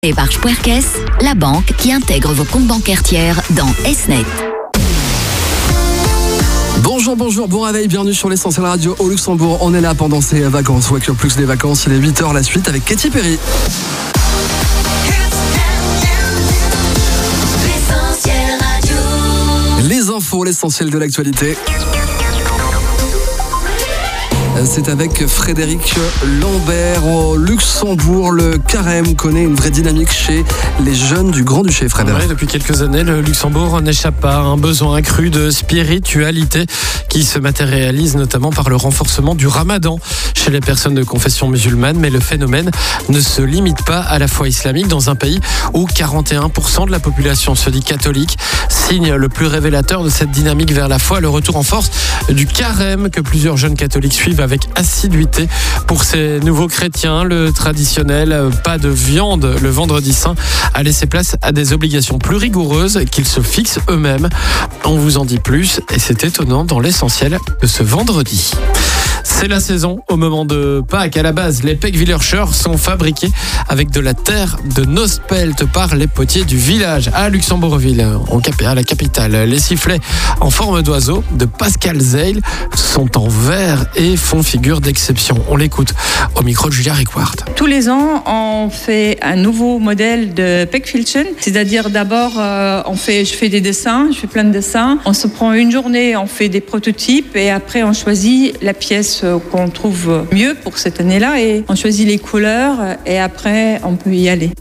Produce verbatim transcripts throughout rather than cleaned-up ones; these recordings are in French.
Épargne Puerkes, la banque qui intègre vos comptes bancaires tiers dans Esnet. Bonjour, bonjour, bon réveil, bienvenue sur l'Essentiel Radio au Luxembourg. On est là pendant ces vacances, Wake Up Plus des vacances, il est huit heures la suite avec Katy Perry. Les infos, l'essentiel de l'actualité. C'est avec Frédéric Lambert au Luxembourg. Le carême connaît une vraie dynamique chez les jeunes du Grand-Duché, Frédéric. Ouais, depuis quelques années, le Luxembourg n'échappe pas à un besoin accru de spiritualité qui se matérialise notamment par le renforcement du ramadan chez les personnes de confession musulmane. Mais le phénomène ne se limite pas à la foi islamique dans un pays où quarante et un pour cent de la population se dit catholique. Signe le plus révélateur de cette dynamique vers la foi, le retour en force du carême que plusieurs jeunes catholiques suivent avec assiduité. Pour ces nouveaux chrétiens, le traditionnel pas de viande le vendredi saint a laissé place à des obligations plus rigoureuses qu'ils se fixent eux-mêmes. On vous en dit plus et c'est étonnant dans l'essentiel de ce vendredi. C'est la saison au moment de Pâques. À la base, les Peckwillercher sont fabriqués avec de la terre de Nospelt par les potiers du village à Luxembourgville, à la capitale. Les sifflets en forme d'oiseau de Pascal Zeil sont en verre et font figure d'exception. On l'écoute au micro de Julia Rickwart. Tous les ans, on fait un nouveau modèle de Peckwilchen, c'est-à-dire d'abord, euh, on fait, je fais des dessins, je fais plein de dessins. On se prend une journée, on fait des prototypes et après on choisit la pièce qu'on trouve mieux pour cette année-là et on choisit les couleurs et après on peut y aller.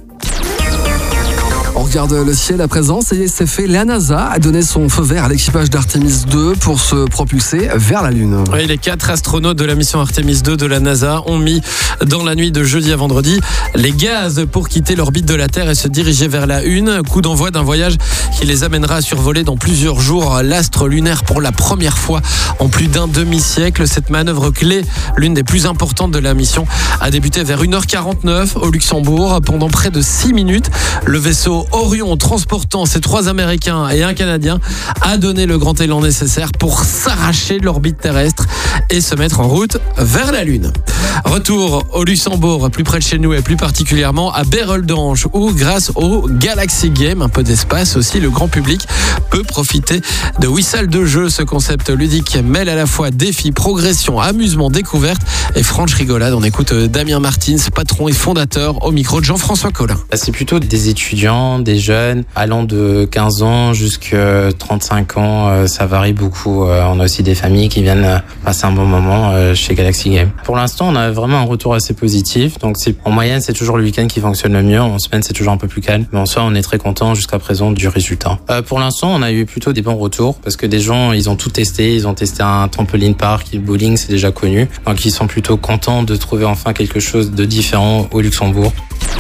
On regarde le ciel à présent, ça y est, c'est fait. La NASA a donné son feu vert à l'équipage d'Artemis deux pour se propulser vers la Lune. Oui, les quatre astronautes de la mission Artemis deux de la NASA ont mis dans la nuit de jeudi à vendredi les gaz pour quitter l'orbite de la Terre et se diriger vers la Lune. Coup d'envoi d'un voyage qui les amènera à survoler dans plusieurs jours l'astre lunaire pour la première fois en plus d'un demi-siècle. Cette manœuvre clé, l'une des plus importantes de la mission, a débuté vers une heure quarante-neuf au Luxembourg. Pendant près de six minutes, le vaisseau Orion, transportant ces trois Américains et un Canadien, a donné le grand élan nécessaire pour s'arracher de l'orbite terrestre et se mettre en route vers la Lune. Retour au Luxembourg, plus près de chez nous et plus particulièrement à Beroldange, où grâce au Galaxy Game, un peu d'espace aussi, le grand public peut profiter de huit salles de jeu. Ce concept ludique mêle à la fois défi, progression, amusement, découverte et franche rigolade. On écoute Damien Martins, patron et fondateur, au micro de Jean-François Collin. C'est plutôt des étudiants, des jeunes, allant de quinze ans jusqu'à trente-cinq ans, ça varie beaucoup. On a aussi des familles qui viennent passer un bon moment chez Galaxy Game. Pour l'instant, on a vraiment un retour assez positif. Donc, c'est, en moyenne, c'est toujours le week-end qui fonctionne le mieux. En semaine, c'est toujours un peu plus calme. Mais en soi, on est très content jusqu'à présent du résultat. Euh, pour l'instant, on a eu plutôt des bons retours parce que des gens, ils ont tout testé. Ils ont testé un trampoline park, le bowling, c'est déjà connu. Donc, ils sont plutôt contents de trouver enfin quelque chose de différent au Luxembourg.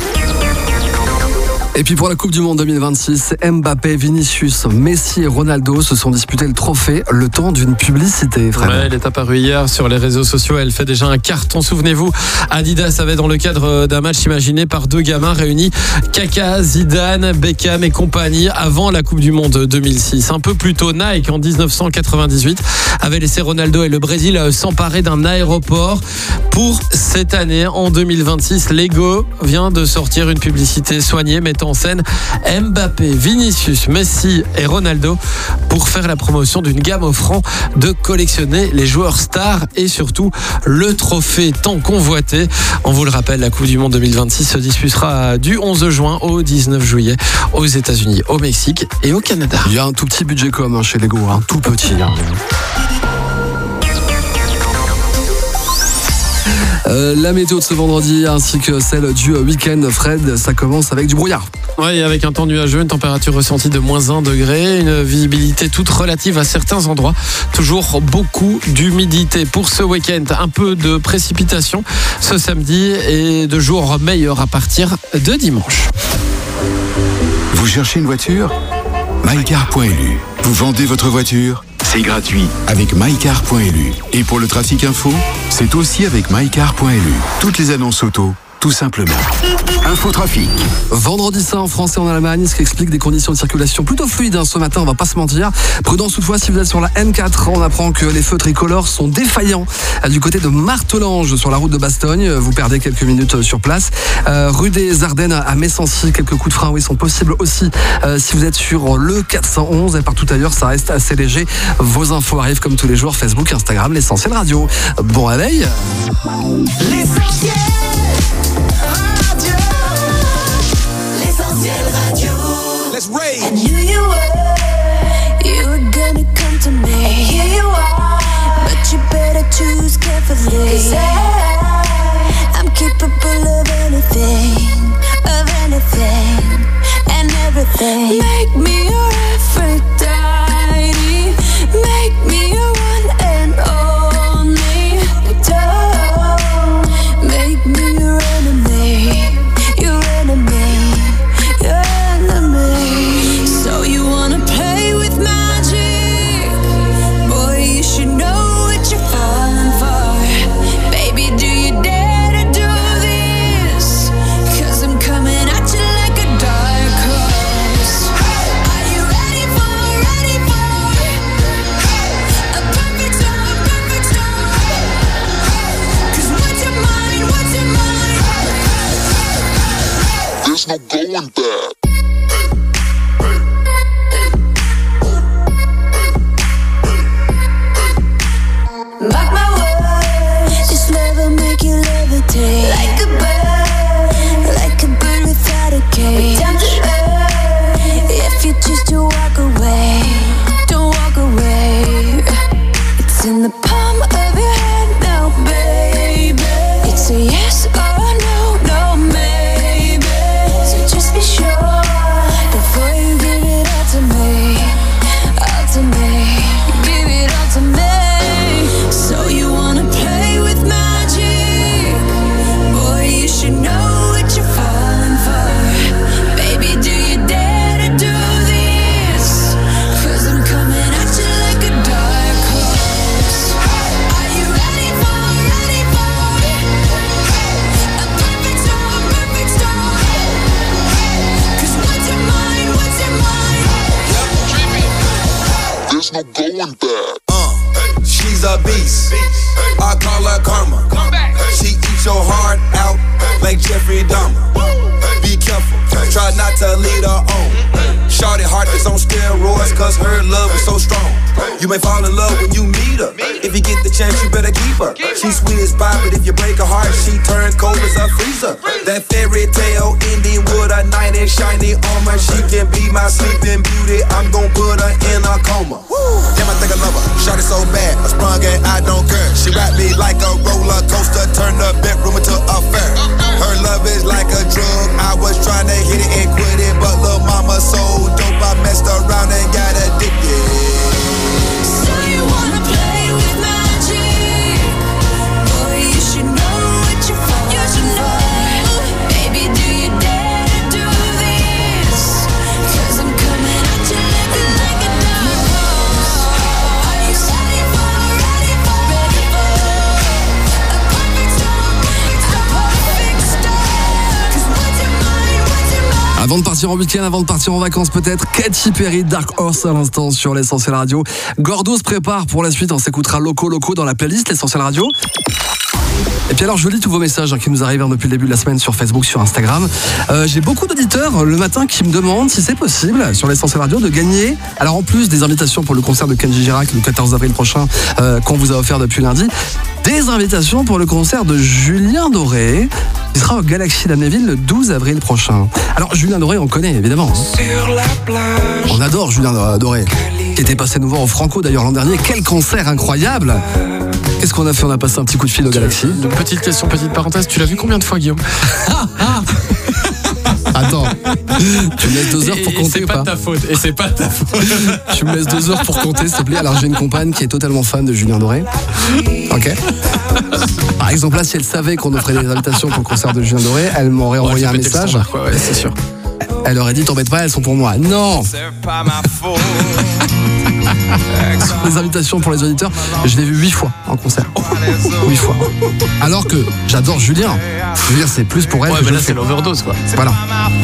Et puis pour la Coupe du Monde deux mille vingt-six, Mbappé, Vinicius, Messi et Ronaldo se sont disputés le trophée le temps d'une publicité. Ouais, elle est apparue hier sur les réseaux sociaux. Elle fait déjà un carton. Souvenez-vous, Adidas avait dans le cadre d'un match imaginé par deux gamins réunis Kaka, Zidane, Beckham et compagnie avant la Coupe du Monde deux mille six. Un peu plus tôt, Nike en dix-neuf cent quatre-vingt-dix-huit avait laissé Ronaldo et le Brésil s'emparer d'un aéroport. Pour cette année, en deux mille vingt-six, Lego vient de sortir une publicité soignée mettant en scène Mbappé, Vinicius, Messi et Ronaldo pour faire la promotion d'une gamme offrant de collectionner les joueurs stars et surtout le trophée tant convoité. On vous le rappelle, la Coupe du Monde deux mille vingt-six se disputera du onze juin au dix-neuf juillet aux États-Unis, au Mexique et au Canada. Il y a un tout petit budget com hein, chez Lego, hein, tout petit. Hein. Euh, la météo de ce vendredi ainsi que celle du week-end, Fred, ça commence avec du brouillard. Oui, avec un temps nuageux, une température ressentie de moins un degré, une visibilité toute relative à certains endroits. Toujours beaucoup d'humidité. Pour ce week-end, un peu de précipitation ce samedi et de jours meilleurs à partir de dimanche. Vous cherchez une voiture ? mycar point l u. Vous vendez votre voiture ? C'est gratuit avec mycar point l u. Et pour le trafic info, c'est aussi avec mycar point l u. Toutes les annonces auto, tout simplement. Infotrafic. Vendredi saint en France et en Allemagne, ce qui explique des conditions de circulation plutôt fluides hein, ce matin, on va pas se mentir. Prudence toutefois si vous êtes sur la N quatre, on apprend que les feux tricolores sont défaillants du côté de Martelange sur la route de Bastogne. Vous perdez quelques minutes sur place. Euh, rue des Ardennes à Messancy, quelques coups de frein oui, sont possibles aussi euh, si vous êtes sur le quatre cent onze et partout ailleurs ça reste assez léger. Vos infos arrivent comme tous les jours, Facebook, Instagram, l'Essentiel Radio. Bon réveil. L'Essentiel Radio. L'Essentiel Radio. Let's rage. I knew you were, you were gonna come to me. And here you are, but you better choose carefully. 'Cause I, I'm capable of anything, of anything, and everything. Make me your Aphrodite, make me your one and only. Don't make me your enemy, your enemy, your enemy. So you wanna play with magic? Boy, you should know what you're falling for. Baby, do you dare to do this? 'Cause I'm coming at you like a dark horse. Are you ready for, ready for a perfect storm, perfect storm? 'Cause what's your mind, what's your mind? There's no going back. Mark my words, this love will make you levitate. Like a bird, like a bird without a cage. Down to earth, if you choose to walk away, don't walk away. It's in the palm of your hand now, baby. It's a yes or no, no maybe. So just be sure before you give it all to me, all to me, give it all to me. So you wanna play with magic? Boy, you should know what you're falling for. Baby, do you dare to do this? 'Cause I'm coming at you like a dark horse. Are you ready for, ready for a perfect storm, perfect storm? 'Cause what's your mind, what's your mind? There's no going back. Uh, she's a beast. I call her karma. She eats your heart out like Jeffrey Dahmer. Be careful, try not to lead her on. Shorty heart is on steroids, cause her love is so strong. You may fall in love when you meet her. If you get the chance, you better keep her. She's sweet as pie, but if you break her heart, she turns cold as a freezer. That fairy tale ending with a knight in shiny armor. She can be my sleeping beauty. I'm gon' put her in a coma. Damn, I think I love her. Shorty so bad, I sprung and I don't care. She wrapped me like a roller coaster, turned the bedroom into a fair. Her love is like a drug. I was trying to hit it and quit it, but lil' mama so dope, I messed around and got addicted. So you wanna play with magic? Boy, you should know what you're falling for. Baby, do you dare to do this? 'Cause I'm coming at you like a, like a dark horse. Are you ready for, ready for, ready for a perfect storm, a perfect storm? 'Cause what's your mind, what's your mind? Avant de partir en week-end, avant de partir en vacances peut-être, Katy Perry, Dark Horse à l'instant sur l'Essentiel Radio. Gordo se prépare pour la suite, on s'écoutera Loco Loco dans la playlist l'Essentiel Radio. Et puis alors je lis tous vos messages hein, qui nous arrivent hein, depuis le début de la semaine sur Facebook, sur Instagram. Euh, j'ai beaucoup d'auditeurs le matin qui me demandent si c'est possible sur l'Essentiel Radio de gagner, alors en plus des invitations pour le concert de Kenji Girac le quatorze avril prochain euh, qu'on vous a offert depuis lundi, des invitations pour le concert de Julien Doré qui sera au Galaxy d'Amnéville le douze avril prochain. Alors Julien Doré on connaît évidemment. On adore Julien Doré qui était passé nous voir au Franco d'ailleurs l'an dernier. Quel concert incroyable! Qu'est-ce qu'on a fait? On a passé un petit coup de fil au Galaxy. Petite question, petite parenthèse, tu l'as vu combien de fois, Guillaume? Attends, tu me laisses deux heures pour et, compter et ou pas pas? ta faute, et c'est pas ta faute. Tu me laisses deux heures pour compter, s'il te plaît. Alors j'ai une compagne qui est totalement fan de Julien Doré. Ok. Par exemple, là, si elle savait qu'on offrait des invitations pour le concert de Julien Doré, elle m'aurait envoyé ouais, un message. Quoi, ouais, c'est sûr. Elle aurait dit t'embête pas, elles sont pour moi. Non. Les invitations pour les auditeurs, je l'ai vu huit fois en concert. Huit fois. Alors que j'adore Julien. Je veux dire, c'est plus pour elle. Ouais, que mais je là, le c'est fais. l'overdose, quoi. Voilà.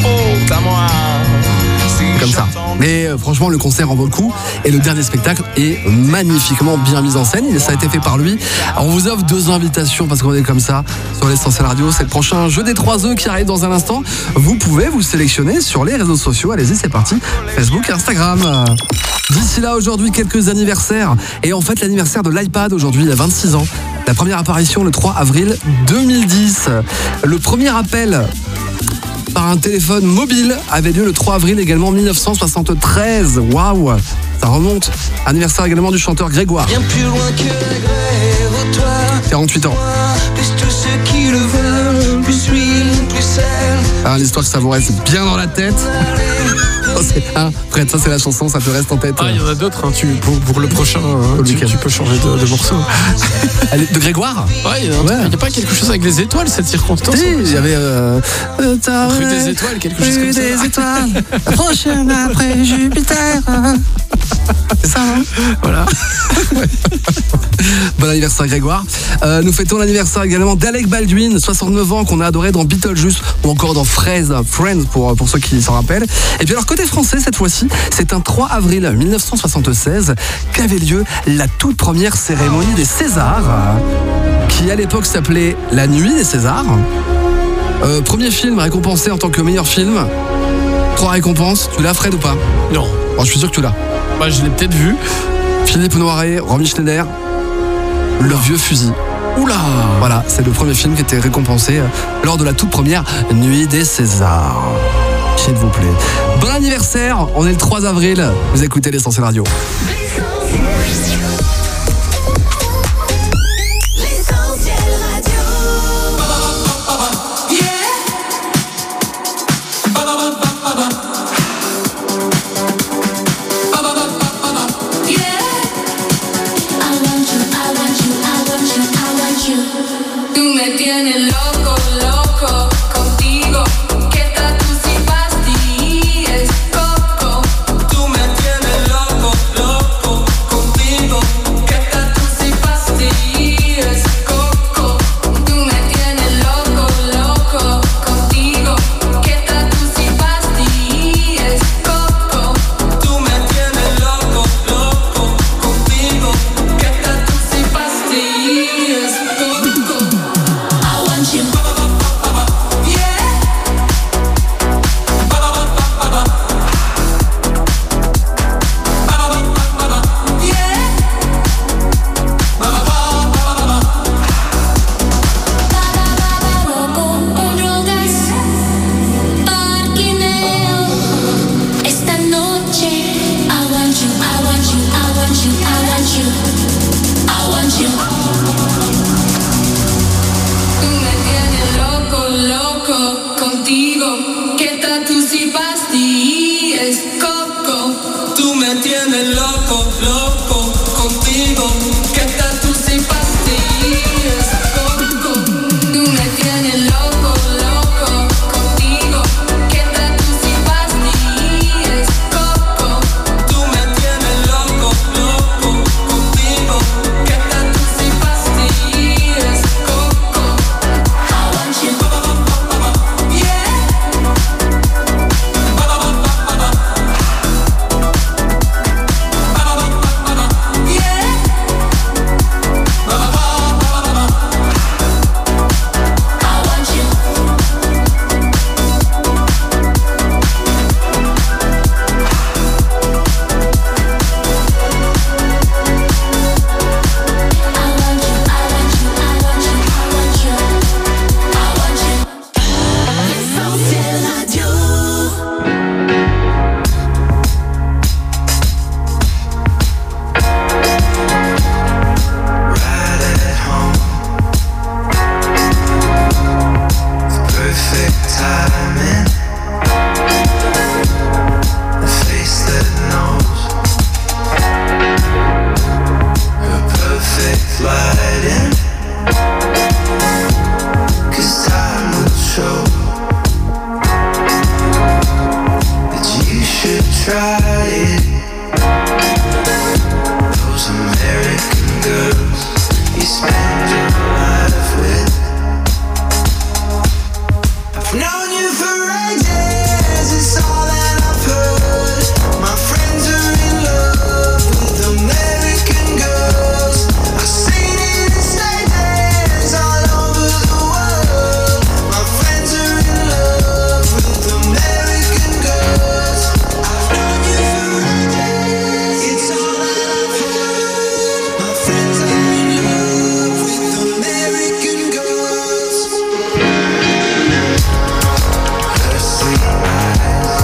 Comme ça. Mais euh, franchement, le concert en vaut le coup. Et le dernier spectacle est magnifiquement bien mis en scène. Et ça a été fait par lui. Alors, on vous offre deux invitations parce qu'on est comme ça sur l'Essentiel Radio. C'est le prochain jeu des trois œufs qui arrive dans un instant. Vous pouvez vous sélectionner sur les réseaux sociaux. Allez-y, c'est parti. Facebook et Instagram. D'ici là, aujourd'hui, quelques anniversaires. Et en fait, l'anniversaire de l'iPad aujourd'hui, il y a vingt-six ans. La première apparition le trois avril deux mille dix. Le premier appel par un téléphone mobile avait lieu le trois avril également mille neuf cent soixante-treize. Waouh, ça remonte. Anniversaire également du chanteur Grégoire. Bien plus loin que la grève, toi, quarante-huit ans. plus tous ceux qui le veulent, plus lui, plus celle. Ah, l'histoire que ça vous reste bien dans la tête. Ça, c'est, hein, Fred, ça c'est la chanson, ça te reste en tête. Ah, il y en a d'autres, hein, tu, pour, pour le prochain, hein, tu, tu peux changer de, de morceau. Elle est de Grégoire. Ouais, il n'y a, Ouais. a pas quelque chose avec les étoiles, cette circonstance. Si, il y avait euh, Rue des étoiles, quelque chose Rue comme ça. des étoiles, la prochaine après Jupiter. C'est ça, hein? Voilà. Bon anniversaire Grégoire. Euh, nous fêtons l'anniversaire également d'Alec Baldwin, soixante-neuf ans, qu'on a adoré dans Beetlejuice ou encore dans Friends, Friends pour, pour ceux qui s'en rappellent. Et puis alors côté français cette fois-ci, c'est un trois avril mille neuf cent soixante-seize qu'avait lieu la toute première cérémonie des Césars, qui à l'époque s'appelait La Nuit des Césars. Euh, premier film récompensé en tant que meilleur film. Trois récompenses. Tu l'as, Fred, ou pas? Non. Bon, je suis sûr que tu l'as. Bah, je l'ai peut-être vu. Philippe Noiret, Romy Schneider, Le Vieux Fusil. Oula. Voilà, c'est le premier film qui était récompensé lors de la toute première Nuit des Césars. S'il vous plaît. Bon anniversaire, on est le trois avril. Vous écoutez l'Essentiel Radio. Tú me tienes loco, loco contigo. Que tú si fastidies, coco. Tú me tienes loco, loco contigo. Que tú si fastidies, coco. Tú me tienes loco, loco contigo. Que tú si fastidies. try it. Those American girls you spend your life with. I've known you for ages, it's all that I've heard. My friends are in love with American girls. I've seen it in stages all over the world. My friends are in love with American girls. I've known you for ages, it's all that I've heard. My friends are in love with American girls. Her sweet eyes,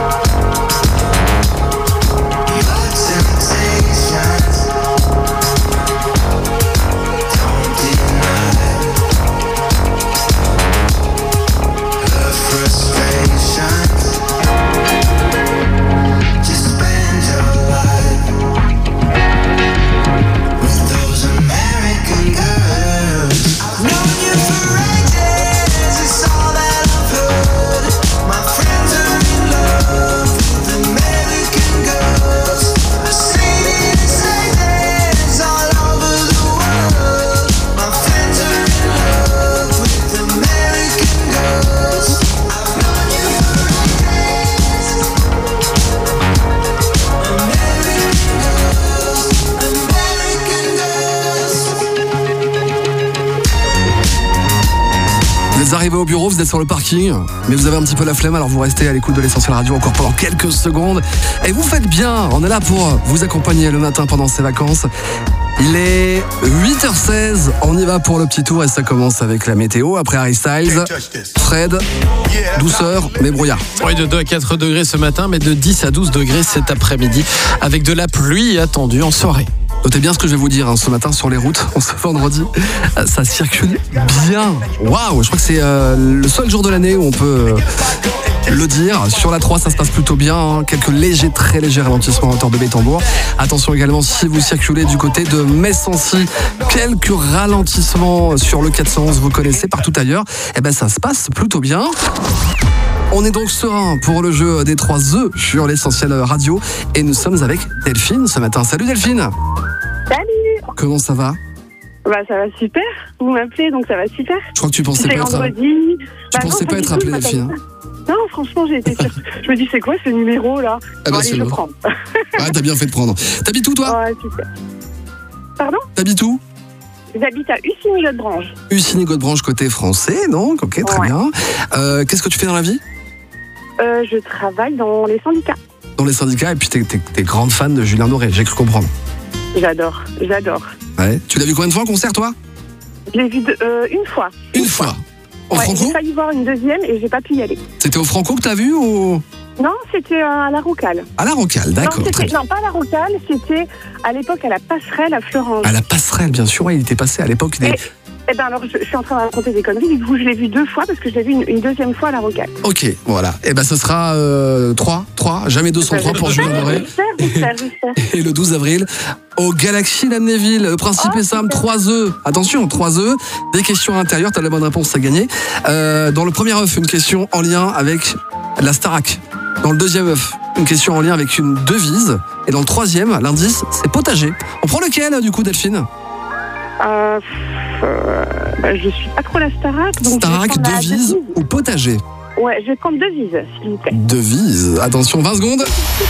your temptations, don't deny her frustrations. Just spend your life with those American girls. I've known you for ages, it's all that I've heard. My friends are in love with American girls. I've seen it in stages all over the world. My friends are in love with American girls. I've known you for ages. American girls, American girls. Vous êtes arrivés au bureau, vous êtes sur le parking, mais vous avez un petit peu la flemme, alors vous restez à l'écoute de l'Essentiel Radio encore pendant quelques secondes. Et vous faites bien, on est là pour vous accompagner le matin pendant ces vacances. Il est huit heures seize, on y va pour le petit tour et ça commence avec la météo. Après Harry Styles, Fred, douceur mais brouillard. Oui, de deux à quatre degrés ce matin, mais de dix à douze degrés cet après-midi, avec de la pluie attendue en soirée. Notez bien ce que je vais vous dire hein, ce matin sur les routes, on se vendredi, euh, ça circule bien. Waouh, je crois que c'est euh, le seul jour de l'année où on peut euh, le dire. Sur la trois, ça se passe plutôt bien, hein. Quelques légers, très légers ralentissements en hauteur de Bétambourg. Attention également si vous circulez du côté de Metz-Sancy, quelques ralentissements sur le quatre cent onze, vous connaissez, partout ailleurs. Eh ben ça se passe plutôt bien. On est donc serein pour le jeu des trois œufs sur l'Essentiel Radio et nous sommes avec Delphine ce matin. Salut Delphine. Salut. Comment ça va? Bah ça va super. Vous m'appelez donc ça va super. Je crois que tu pensais c'est pas être vendredi. Tu bah pensais non, pas être appelé tout, Delphine. Non franchement j'ai été sur... Je me dis c'est quoi ce numéro là? Ah bah, allez, c'est je le... prends. Ah t'as bien fait de prendre. T'habites où toi? Ouais super. Pardon? T'habites où? J'habite à Ussigny-Godebranche. Ussigny-Godebranche côté français donc, ok très Ouais. bien. Euh, qu'est-ce que tu fais dans la vie? Euh, je travaille dans les syndicats. Dans les syndicats et puis t'es, t'es, t'es grande fan de Julien Doré, j'ai cru comprendre. J'adore, j'adore. Ouais. Tu l'as vu combien de fois en concert toi? Je l'ai vu de, euh, une fois. Une fois. Au Ouais, Franco? j'ai failli voir une deuxième et j'ai pas pu y aller. C'était au Franco que t'as vu ou? Non, c'était euh, à la Rocale. À la Rocale, d'accord. Non, très c'était- bien. non, pas à la Rocale, c'était à l'époque à la Passerelle à Florence. À la Passerelle, bien sûr, ouais, il était passé à l'époque des... Et, eh ben alors, je, je suis en train de raconter des conneries. Du coup, je l'ai vu deux fois parce que je l'ai vu une, une deuxième fois à la Rocale. Ok, voilà. Et ben ce sera euh, trois, trois, jamais deux cent trois pour Julien Doré. J'espère, j'espère, j'espère. Et le douze avril, au Galaxy d'Amnéville. Le principe Oh, est simple, super. trois œufs. Attention, trois œufs, des questions intérieures, t'as la bonne réponse, t'as gagné. Euh, dans le premier œuf, une question en lien avec la Starac. Dans le deuxième œuf, une question en lien avec une devise. Et dans le troisième, l'indice, c'est potager. On prend lequel, du coup, Delphine? Euh, pff, euh, bah, je suis pas trop la Starac. Donc je vais Starac, prendre la devise ou potager? Ouais, je vais prendre devise, s'il vous plaît. Devise. Attention, vingt secondes.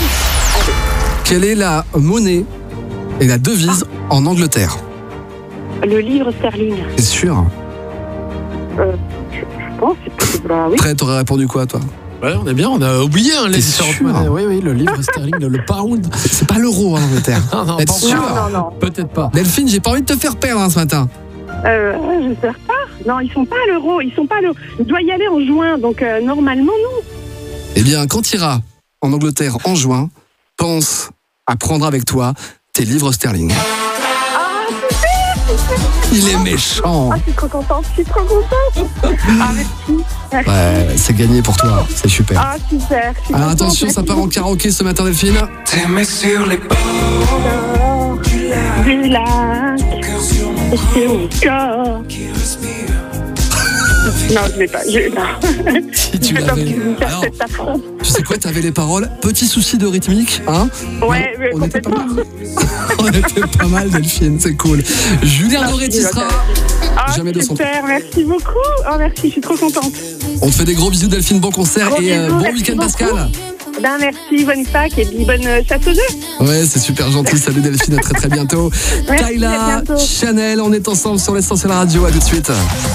Quelle est la monnaie et la devise en Angleterre? Le livre sterling. C'est sûr. Euh, je, je pense, c'est c'est- bah oui. Après, t'aurais répondu quoi, toi? Ouais, on est bien, on a oublié hein, les T'es différentes sûr? monnaies. Oui, oui, le livre sterling, le, le pound. C'est c'est pas l'euro en Angleterre. Non, non, Être pas sûr. encore. Non, non, non. Peut-être pas. Delphine, j'ai pas envie de te faire perdre hein, ce matin. Euh, j'espère pas. Non, ils sont pas à l'euro. Ils sont pas à l'euro. Il doit y aller en juin, donc euh, normalement, non. Eh bien, quand tu iras en Angleterre en juin, pense à prendre avec toi tes livres sterling. Ah, super, super. Il est méchant. Ah, je suis trop contente, je suis trop contente. Ah, merci. Merci. Ouais, c'est gagné pour toi. C'est super. Ah, super. je suis Alors contente, attention, ça merci part en karaoké ce matin, Delphine. Tes mains sur les bords du lac, Du lac, cœur sur mon et c'est mon corps. qui respire. Non, je l'ai pas. Je... Non. Si tu Je l'avais. me faire Alors, cet affront. tu sais quoi, t'avais les paroles. Petit souci de rythmique, hein? Ouais, mais On était pas complètement. mal. On était pas mal, Delphine, c'est cool. Julien Doré, tu seras. Ah, Jamais de son temps. super, merci beaucoup. Oh, merci, je suis trop contente. On te fait des gros bisous, Delphine. Bon concert Gros et euh, bisous, bon merci week-end, beaucoup. Pascal. Ben, merci, bonne Pâques et puis bonne euh, chasse aux œufs. Ouais, c'est super gentil. Salut Delphine, à très très bientôt. Merci, Tyla, à bientôt. Chanel, on est ensemble sur l'Essentiel Radio. À tout de suite.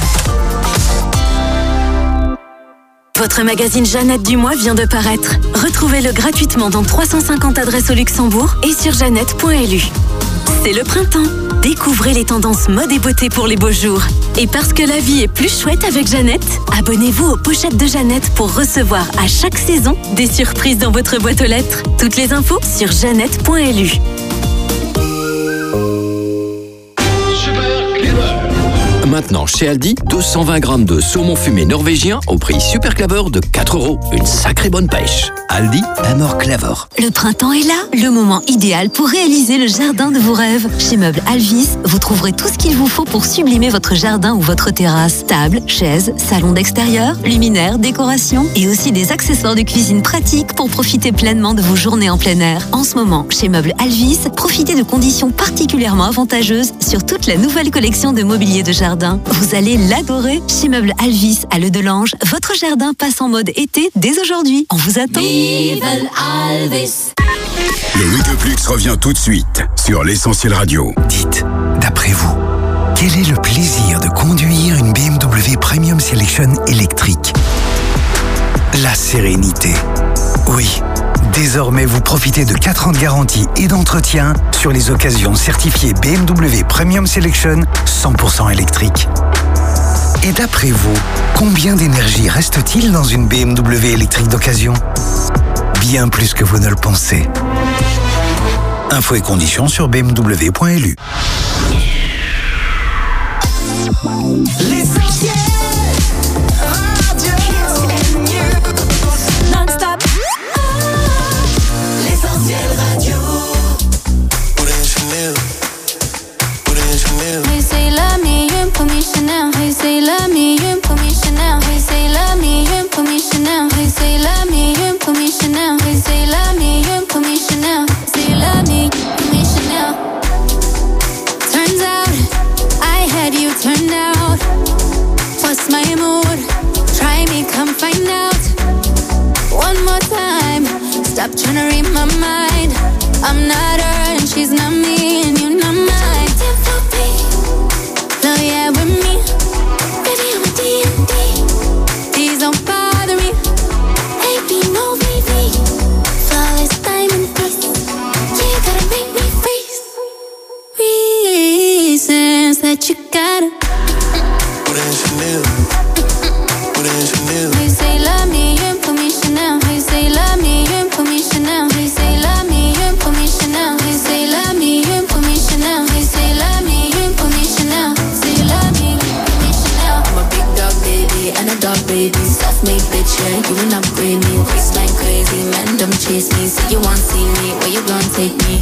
Votre magazine Jeannette du mois vient de paraître. Retrouvez-le gratuitement dans trois cent cinquante adresses au Luxembourg et sur jeannette point l u. C'est le printemps. Découvrez les tendances mode et beauté pour les beaux jours. Et parce que la vie est plus chouette avec Jeannette, abonnez-vous aux pochettes de Jeannette pour recevoir à chaque saison des surprises dans votre boîte aux lettres. Toutes les infos sur jeannette point l u. Maintenant, chez Aldi, deux cent vingt grammes de saumon fumé norvégien au prix super clever de quatre euros. Une sacrée bonne pêche. Aldi, Amor Clever. Le printemps est là, le moment idéal pour réaliser le jardin de vos rêves. Chez Meubles Alvis, vous trouverez tout ce qu'il vous faut pour sublimer votre jardin ou votre terrasse. Table, chaises, salon d'extérieur, luminaires, décorations et aussi des accessoires de cuisine pratiques pour profiter pleinement de vos journées en plein air. En ce moment, chez Meubles Alvis, profitez de conditions particulièrement avantageuses sur toute la nouvelle collection de mobilier de jardin. Vous allez l'adorer. Chez Meubles Alvis à Le Delange, votre jardin passe en mode été dès aujourd'hui. On vous attend. Le Weekeplux revient tout de suite sur l'Essentiel Radio. Dites, d'après vous, quel est le plaisir de conduire une B M W Premium Selection électrique? La sérénité. Oui, désormais vous profitez de quatre ans de garantie et d'entretien sur les occasions certifiées B M W Premium Selection cent pour cent électrique. Et d'après vous, combien d'énergie reste-t-il dans une B M W électrique d'occasion? Bien plus que vous ne le pensez. Infos et conditions sur b m w point l u. L'essentiel radio non-stop. L'essentiel radio. Hey, say love me, you pour me Chanel. Hey, say love me, you pour me Chanel. Hey, say love me, you pour me Chanel. Hey, say love me, you pour me Chanel. Hey, say love me, you pour me Chanel. Say love me, pour me Chanel. Turns out I had you turned out. What's my mood? Try me, come find out. One more time. Stop trying to read my mind. I'm not her and she's not me and you're not mine. Love yeah with me. Baby I'm a D and D. Please don't bother me. Baby no baby. Flawless diamond piece. You gotta make me freeze. Reasons that you gotta. Hey say love me, you pour me Chanel. Hey say love me, you pour me Chanel. Hey say love me, you pour me Chanel. Hey say love me, you pour me Chanel. Hey say love me, you pour me Chanel. Say love me, pour me Chanel. I'm a big dog baby and a dog baby. Self-made bitch, yeah, you will upgrade me. Waste like crazy, man, don't chase me. Say you want see me, where you gonna take me?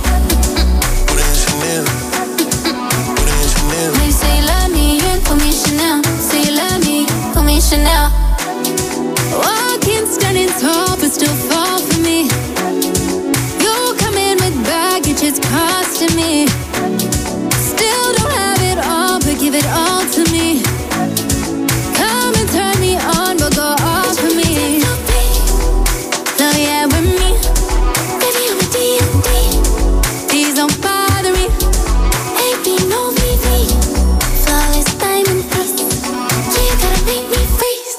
Hey say love me, you pour me Chanel. Say love me, pour me Chanel. Walking standing tall but still fall for me. You come in with baggage, it's costing me. Still don't have it all, but give it all to me. Come and turn me on, but go off for me. Love yeah with me. Baby I'm a D and D. Please don't bother me. Baby no V V. Flawless diamond piece. You gotta make me freeze.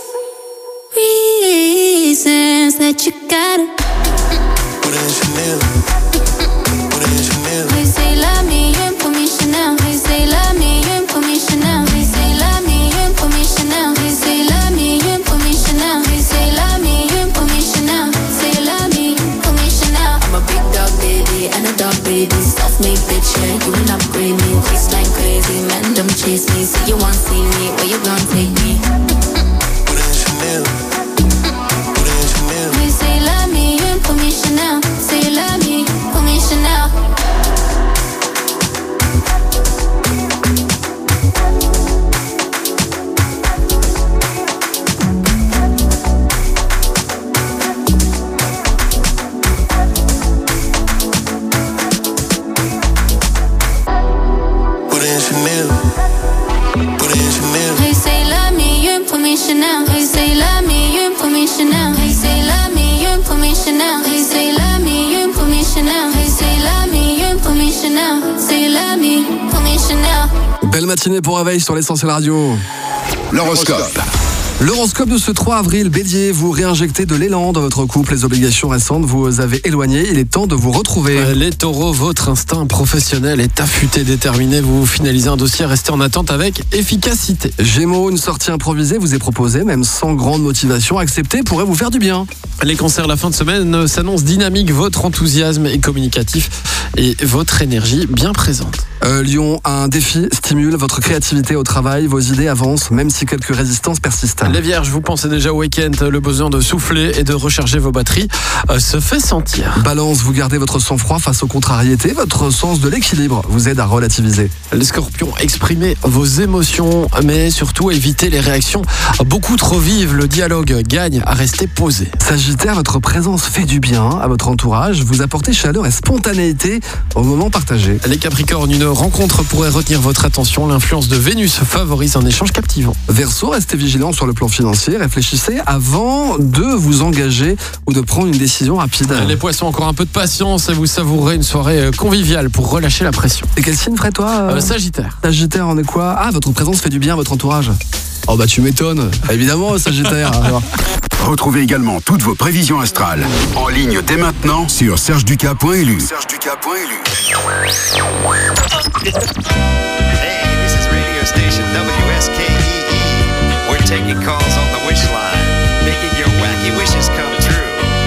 Reasons that you gotta. Hey say love me, you pour me Chanel. Hey say love me, you pour me Chanel. Hey say love me, you pour me Chanel. Hey say love me, you pour me Chanel. Hey say love me, you pour me Chanel. Say love me, pour me Chanel. I'm a big dog baby and a dog baby. Self-made bitch, yeah, you will upgrade me. Waste like crazy, man, don't chase me. Say you want see me, where you gonna take me? Hey say love me, you pour me Chanel. Say love me, pour me Chanel. Chanel. Hey, say you love me, you put me Chanel. Hey, say you love me, you put me Chanel. Say you love me, put me Chanel. Belle matinée pour réveil sur l'Essentiel Radio. L'horoscope. L'horoscope de ce trois avril, Bélier, vous réinjectez de l'élan dans votre couple, les obligations récentes vous avez éloignées, il est temps de vous retrouver. Les taureaux, votre instinct professionnel est affûté, déterminé, vous finalisez un dossier, restez en attente avec efficacité. Gémeaux, une sortie improvisée vous est proposée, même sans grande motivation, acceptée pourrait vous faire du bien. Les cancers, la fin de semaine s'annonce dynamique, votre enthousiasme est communicatif et votre énergie bien présente. Euh, Lion, un défi stimule votre créativité au travail, vos idées avancent, même si quelques résistances persistent. Les Vierges, vous pensez déjà au week-end, le besoin de souffler et de recharger vos batteries euh, se fait sentir. Balance, vous gardez votre sang-froid face aux contrariétés, votre sens de l'équilibre vous aide à relativiser. Les Scorpions, exprimez vos émotions, mais surtout évitez les réactions beaucoup trop vives. Le dialogue gagne à rester posé. Sagittaire, votre présence fait du bien à votre entourage, vous apportez chaleur et spontanéité au moment partagé. Les Capricornes, une rencontre pourrait retenir votre attention, l'influence de Vénus favorise un échange captivant. Verseau, restez vigilant sur le plan financier, réfléchissez avant de vous engager ou de prendre une décision rapide. Les Poissons, encore un peu de patience et vous savourez une soirée conviviale pour relâcher la pression. Et quel signe ferait toi euh... euh, Sagittaire. Sagittaire, on est quoi? Ah, votre présence fait du bien à votre entourage. Oh bah tu m'étonnes, évidemment Sagittaire. Retrouvez également toutes vos prévisions astrales en ligne dès maintenant sur serge ducas point l u. serge ducas point l u. Hey, this is radio station W S K E E. We're taking calls on the wish line, making your wacky wishes come true.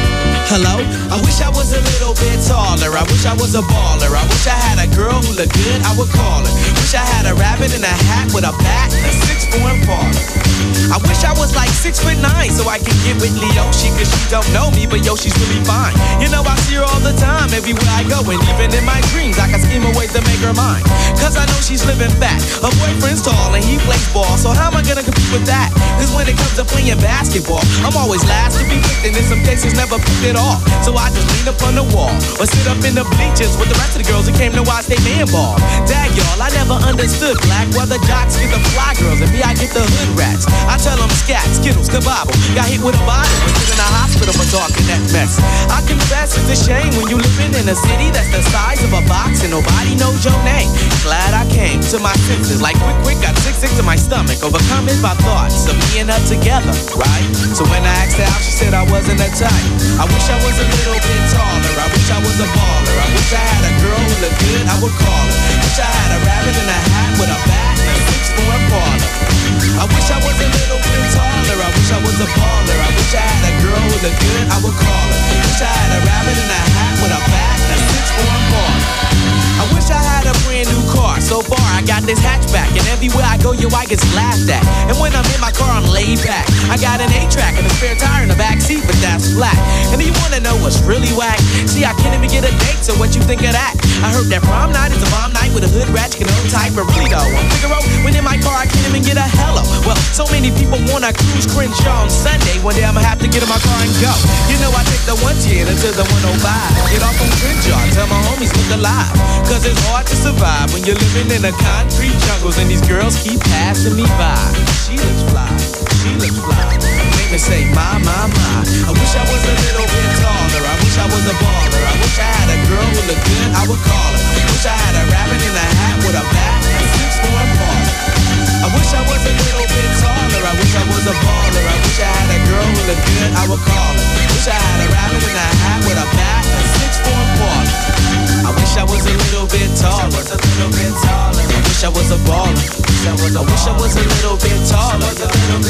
Hello? I wish I was a little bit taller. I wish I was a baller. I wish I had a girl who looked good, I would call her. Wish I had a rabbit in a hat with a bat and a six-form parlor. I wish I was like six foot nine so I could get with Leoshi, cause she don't know me, but yo, she's really fine. You know I see her all the time, everywhere I go, and even in my dreams I can scheme a way to make her mine. Cause I know she's living fat. Her boyfriend's tall and he plays ball, so how am I gonna compete with that? Cause when it comes to playing basketball, I'm always last to be picked, and in some cases never picked at all. So I just lean up on the wall or sit up in the bleachers with the rest of the girls who came to watch they man ball. Dag y'all, I never understood black, why the jocks get the fly girls and me I get the hood rats. I tell them scat, skittles, kabobble. Got hit with a bottle and put in a hospital for talking that mess. I confess it's a shame when you living in a city that's the size of a box and nobody knows your name. Glad I came to my senses, like quick, quick, got sick, sick to my stomach, overcome it by thoughts of me and her together, right? So when I asked her out, she said I wasn't a type. I wish I was a little bit taller. I wish I was a baller. I wish I had a girl who looked good, I would call her. Wish I had a rabbit in a hat with a bat and a six-form parlor. I wish I was a little bit taller. I wish I was a baller. I wish I had a girl who looked good, I would call her. Wish I had a rabbit in a hat with a bat and a six-form parlor. I wish I had a brand new car. So far I got this hatchback, and everywhere I go, yo, I get laughed at. And when I'm in my car, I'm laid back. I got an eight-track and a spare tire in the back seat, but that's flat. And do you wanna know what's really whack? See, I can't even get a date, so what you think of that? I heard that prom night is a bomb night with a hood rat, you can own type, but really though, I'm Figaro. When in my car, I can't even get a hello. Well, so many people wanna cruise Crenshaw on Sunday. One day I'ma have to get in my car and go. You know I take the one ten until the one oh five. Get off on Crenshaw, tell my homies look alive. Cause it's hard to survive when you're living in the concrete jungles and these girls keep passing me by. She looks fly, she looks fly. Make me say my, my, my. I wish I was a little bit taller. I wish I was a baller. I wish I had a girl who looked good, I would call her. Wish I had a rabbit in a hat with a bat and a six-form parlor. I wish I was a little bit taller. I wish I was a baller. I wish I had a girl who looked good, I would call her. Wish I had a rabbit in a hat with a bat and a six-form parlor. I wish I was a little bit taller. I wish I was a little bit taller. I wish I was a baller. I wish I was a little bit taller. I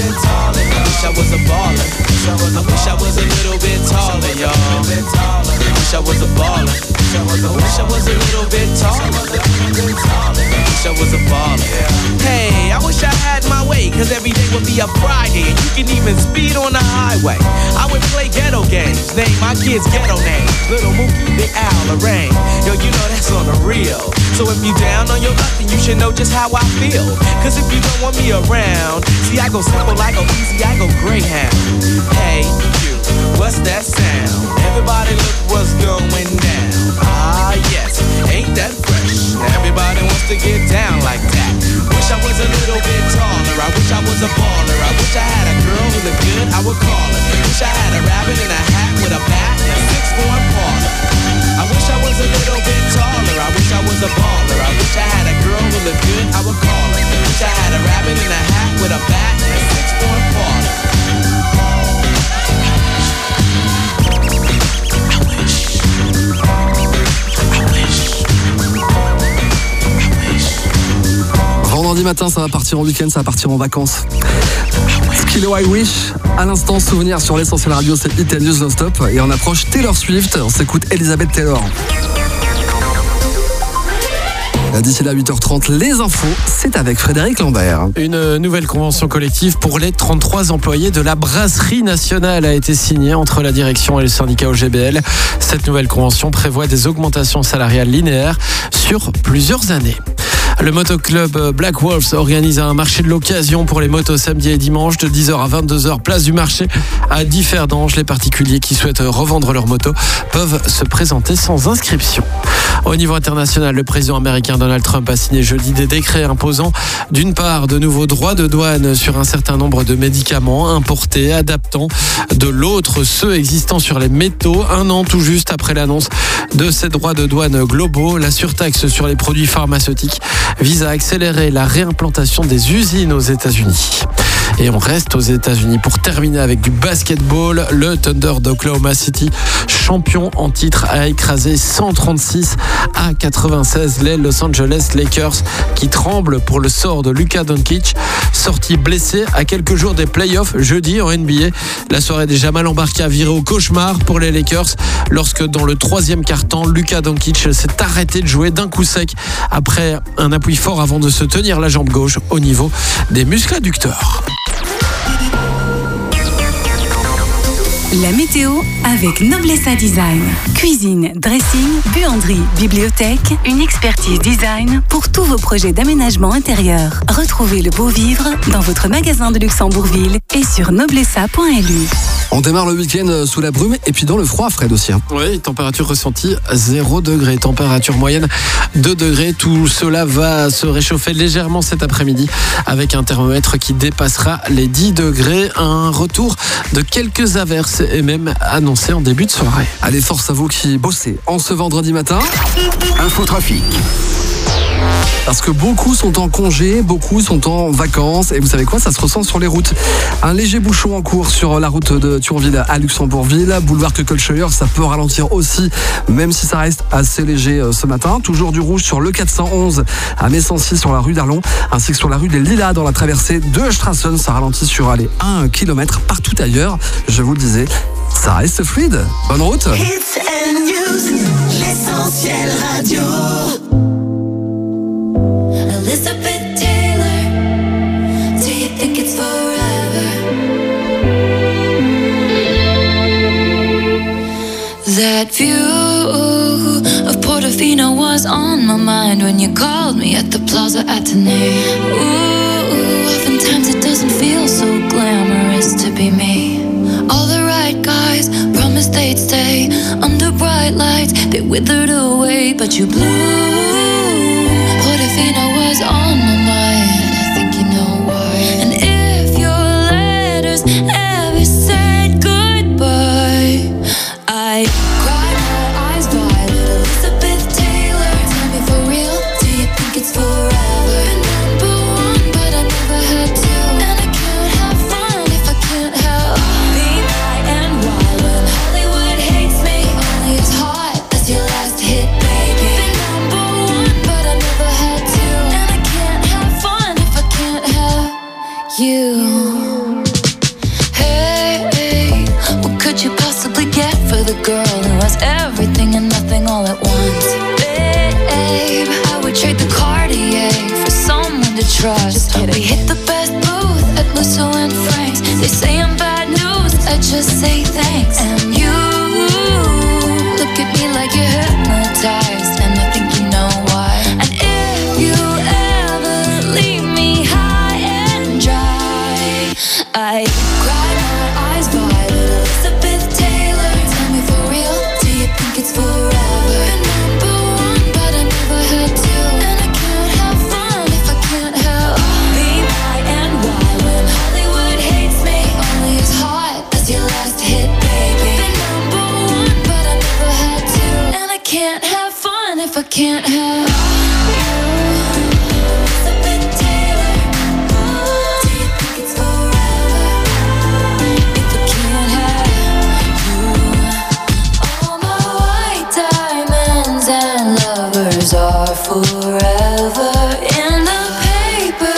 wish I was a baller. I wish I was a little bit taller, y'all. I wish I was a baller. I wish I was a little bit taller. I wish I was a baller. Hey, I wish I had my way, cause every day would be a Friday and you can even speed on the highway. I would play ghetto games, name my kids ghetto names. Little Mookie, Big Al, Lorraine. Yo, you know that's on the real. So if you down on your luck, then you should know just how I feel. Cause if you don't want me around, see I go simple, I go easy, I go Greyhound. Hey, you, what's that sound? Everybody look what's going down. Ah, yes, ain't that fresh? Everybody wants to get down like that. Wish I was a little bit taller. I wish I was a baller. I wish I had a girl who looked good, I would call her. Wish I had a rabbit in a hat with a bat and a vendredi matin, ça va partir en week-end, ça va partir en vacances. Skillo I Wish, à l'instant, souvenir sur l'essentiel radio, c'est Hit and News non-stop. Et on approche Taylor Swift, on s'écoute Elizabeth Taylor. D'ici là, huit heures trente, les infos, c'est avec Frédéric Lambert. Une nouvelle convention collective pour les trente-trois employés de la Brasserie Nationale a été signée entre la direction et le syndicat O G B L. Cette nouvelle convention prévoit des augmentations salariales linéaires sur plusieurs années. Le motoclub Black Wolves organise un marché de l'occasion pour les motos samedi et dimanche de dix heures à vingt-deux heures, place du marché à Differdange. Les particuliers qui souhaitent revendre leur moto peuvent se présenter sans inscription. Au niveau international, le président américain Donald Trump a signé jeudi des décrets imposant d'une part de nouveaux droits de douane sur un certain nombre de médicaments importés, adaptant de l'autre ceux existant sur les métaux. Un an tout juste après l'annonce de ces droits de douane globaux, la surtaxe sur les produits pharmaceutiques vise à accélérer la réimplantation des usines aux États-Unis. Et on reste aux États-Unis pour terminer avec du basketball. Le Thunder d'Oklahoma City, champion en titre, a écrasé cent trente-six à quatre-vingt-seize les Los Angeles Lakers qui tremblent pour le sort de Luka Doncic, sorti blessé à quelques jours des playoffs jeudi en N B A. La soirée déjà mal embarquée a viré au cauchemar pour les Lakers lorsque dans le troisième quart-temps, Luka Doncic s'est arrêté de jouer d'un coup sec après un appui fort avant de se tenir la jambe gauche au niveau des muscles adducteurs. La météo avec Noblessa Design. Cuisine, dressing, buanderie, bibliothèque, une expertise design pour tous vos projets d'aménagement intérieur. Retrouvez le beau vivre dans votre magasin de Luxembourgville et sur noblessa point l u. On démarre le week-end sous la brume et puis dans le froid, Fred aussi. Oui, température ressentie zéro degré, température moyenne deux degrés. Tout cela va se réchauffer légèrement cet après-midi avec un thermomètre qui dépassera les dix degrés. Un retour de quelques averses est même annoncé en début de soirée. Allez, force à vous qui bossez en ce vendredi matin. Infotrafic. Parce que beaucoup sont en congé, beaucoup sont en vacances. Et vous savez quoi, ça se ressent sur les routes. Un léger bouchon en cours sur la route de Thionville à Luxembourgville. Boulevard Keukelscheuer, ça peut ralentir aussi, même si ça reste assez léger ce matin. Toujours du rouge sur le quatre cent onze à Messancy sur la rue d'Arlon, ainsi que sur la rue des Lilas dans la traversée de Strassen. Ça ralentit sur allez, un kilomètre partout ailleurs. Je vous le disais, ça reste fluide. Bonne route. Hits and news, l'essentiel radio. Elizabeth Taylor, do you think it's forever? That view of Portofino was on my mind when you called me at the Plaza Athénée. Ooh, oftentimes it doesn't feel so glamorous to be me. All the right guys promised they'd stay under bright lights. They withered away, but you blew. Portofino was on my mind, I think you know why. And if your letters ever said goodbye, I cried my eyes violet. Elizabeth Taylor, tell me for real, do you think it's forever? Been number one, but I never had to. And I can't have fun if I can't have be my and why when Hollywood hates me, only as hot as your last hit, baby. Been number one, but I never had to. And I can't have fun if I can't have you. Hey, what could you possibly get for the girl who has everything and nothing all at once? Babe, I would trade the Cartier for someone to trust. We hit the best booth at Musso and Frank's. They say I'm bad news, I just say thanks. And you look at me like you're hypnotized, and I think you know why. And if you ever leave me high and dry, I cry my eyes violet. Elizabeth Taylor, tell me for real, do you think it's forever? Been number one, but I never had to. And I can't have fun if I can't have be my and why when Hollywood hates me, only as hot as your last hit, baby. Been number one, but I never had to. And I can't have fun if I can't have you. Elizabeth Taylor, do you think it's forever? If I can't have you. All my white diamonds and lovers are forever in the paper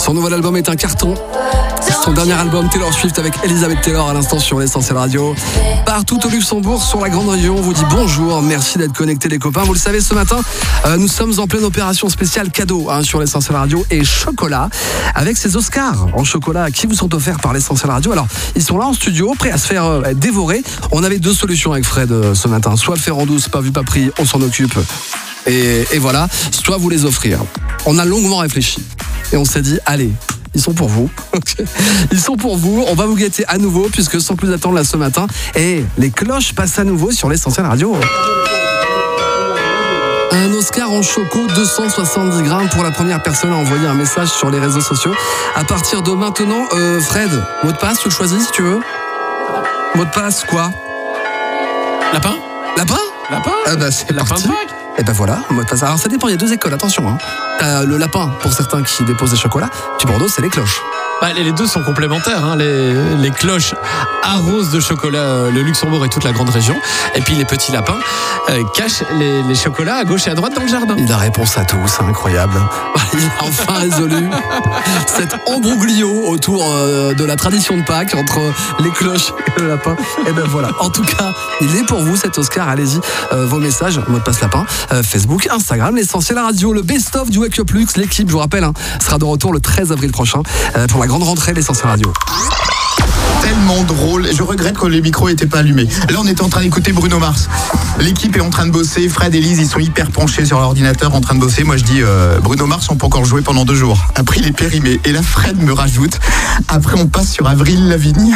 Son nouvel album est un carton. Son dernier album, Taylor Swift, avec Elizabeth Taylor à l'instant sur l'Essentiel Radio. Partout au Luxembourg, sur la grande région, on vous dit bonjour, merci d'être connectés les copains. Vous le savez, ce matin, euh, nous sommes en pleine opération spéciale cadeau hein, sur l'Essentiel Radio et chocolat, avec ces Oscars en chocolat qui vous sont offerts par l'Essentiel Radio. Alors, ils sont là en studio, prêts à se faire euh, dévorer. On avait deux solutions avec Fred euh, ce matin, soit le faire en douce, pas vu, pas pris, on s'en occupe. Et, et voilà, soit vous les offrir. On a longuement réfléchi et on s'est dit, allez, ils sont pour vous. Ils sont pour vous. On va vous guetter à nouveau puisque sans plus attendre là ce matin, et les cloches passent à nouveau sur l'Essentiel Radio. Un Oscar en choco, deux cent soixante-dix grammes pour la première personne à envoyer un message sur les réseaux sociaux. À partir de maintenant, euh, Fred, mot de passe, tu le choisis si tu veux. Mot de passe, quoi? Lapin? Lapin? Lapin? Ah bah c'est Lapin parti. de Pâques. Et ben voilà, mot de passe. Alors ça dépend, il y a deux écoles, attention. Hein. T'as le lapin pour certains qui déposent des chocolats, puis pour d'autres c'est les cloches. Bah, les deux sont complémentaires. Hein. Les, les cloches arrosent de chocolat euh, le Luxembourg et toute la grande région. Et puis les petits lapins euh, cachent les, les chocolats à gauche et à droite dans le jardin. Il a réponse à tout, c'est incroyable. Il a enfin résolu cet embrouglio autour euh, de la tradition de Pâques entre les cloches et le lapin. Et ben voilà. En tout cas, il est pour vous cet Oscar. Allez-y, euh, vos messages, mot de passe lapin, euh, Facebook, Instagram, l'Essentiel Radio, le best-of du Wake Up Lux. L'équipe, je vous rappelle, hein, sera de retour le treize avril prochain euh, pour la grande rentrée de l'Essentiel Radio. Tellement drôle. Je regrette que les micros n'étaient pas allumés. Là, on était en train d'écouter Bruno Mars. L'équipe est en train de bosser. Fred et Lise, ils sont hyper penchés sur l'ordinateur en train de bosser. Moi, je dis, euh, Bruno Mars, on peut encore jouer pendant deux jours. Après, il est périmé. Et là, Fred me rajoute. Après, on passe sur Avril Lavigne.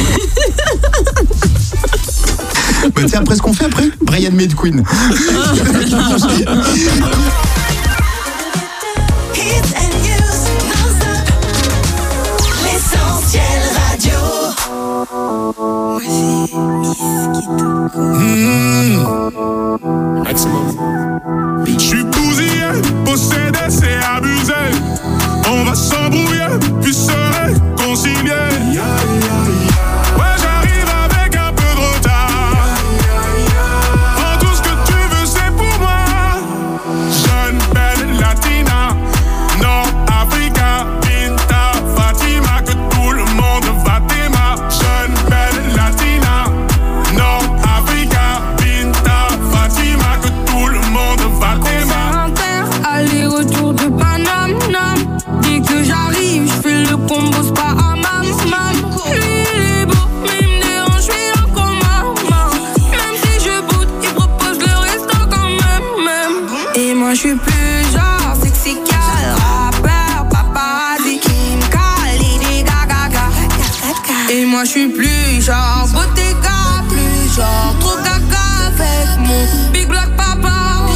Bah, tu sais, après ce qu'on fait après Brian May de Queen. Mmh. Je suis bousillé, possédé, c'est abusé. On va s'embrouiller, puis se réconcilier. Ouais, j'arrive avec un peu de retard. En tout ce que tu veux, c'est pour moi. Jeune, belle, latina, Nord-Africa, Binta, Fatima, que tout le monde va t'aimer. Jeune, belle, latina, Nord-Africa, Binta, Fatima, que tout le monde va t'aimer. Aller-retour de Paname, nam. Dès que j'arrive, je fais le combo, c'est pas à mam, mam. Lui, il est beau, mais il me dérange, je suis en coma, mam. Même si je boude, il propose le resto quand même, même. Et moi, je suis plus genre sexy cal, rappeur, paparazzi, Kim K, Lady Gaga. Et moi, je suis plus genre Bottega, plus genre trop gaga avec mon big black papa.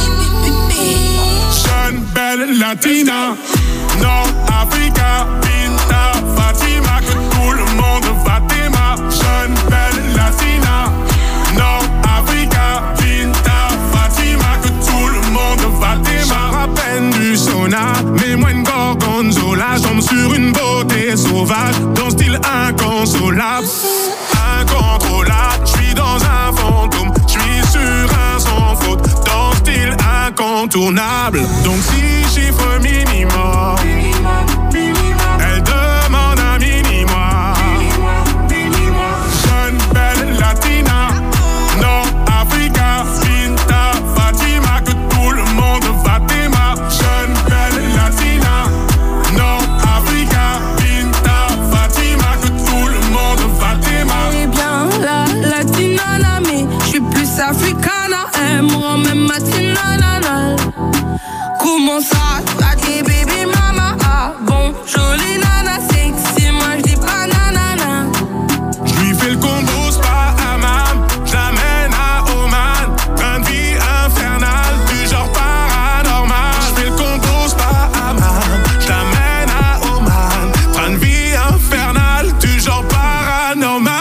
Jeune, belle, latina, Nord-Africa, Binta, Fatima, que tout le monde va t'aimer. Jeune, belle, latina, Nord-Africa, Binta, Fatima, que tout le monde va t'aimer. J'en rappelle du sauna, mais moi une gorgonzola. J'tombe sur une beauté sauvage, d'un style inconsolable. Incontrôlable, j'suis dans un fantôme, j'suis sur un sans faute, dans style incontournable. Donc si chiffre minimum, elle demande un mini-moi. Jeune, belle, latina, Nord-Africa, Binta, Fatima, que tout le monde va t'aimer. Jeune, belle, latina, Nord-Africa, Binta, Fatima, que tout le monde va t'aimer. Eh bien, la latina, la mais je suis plus africana. Elle me rend même matinale. Comment ça, t'as dit baby mama? Ah bon, jolie nana, sexy, moi je dis pas nanana. J'lui fais le combo, c'est pas à mam. J'l'amène à Oman, train de vie infernal, du genre paranormal. J'fais le combo, c'est pas à mam. J'l'amène à Oman, train de vie infernal, du genre paranormal.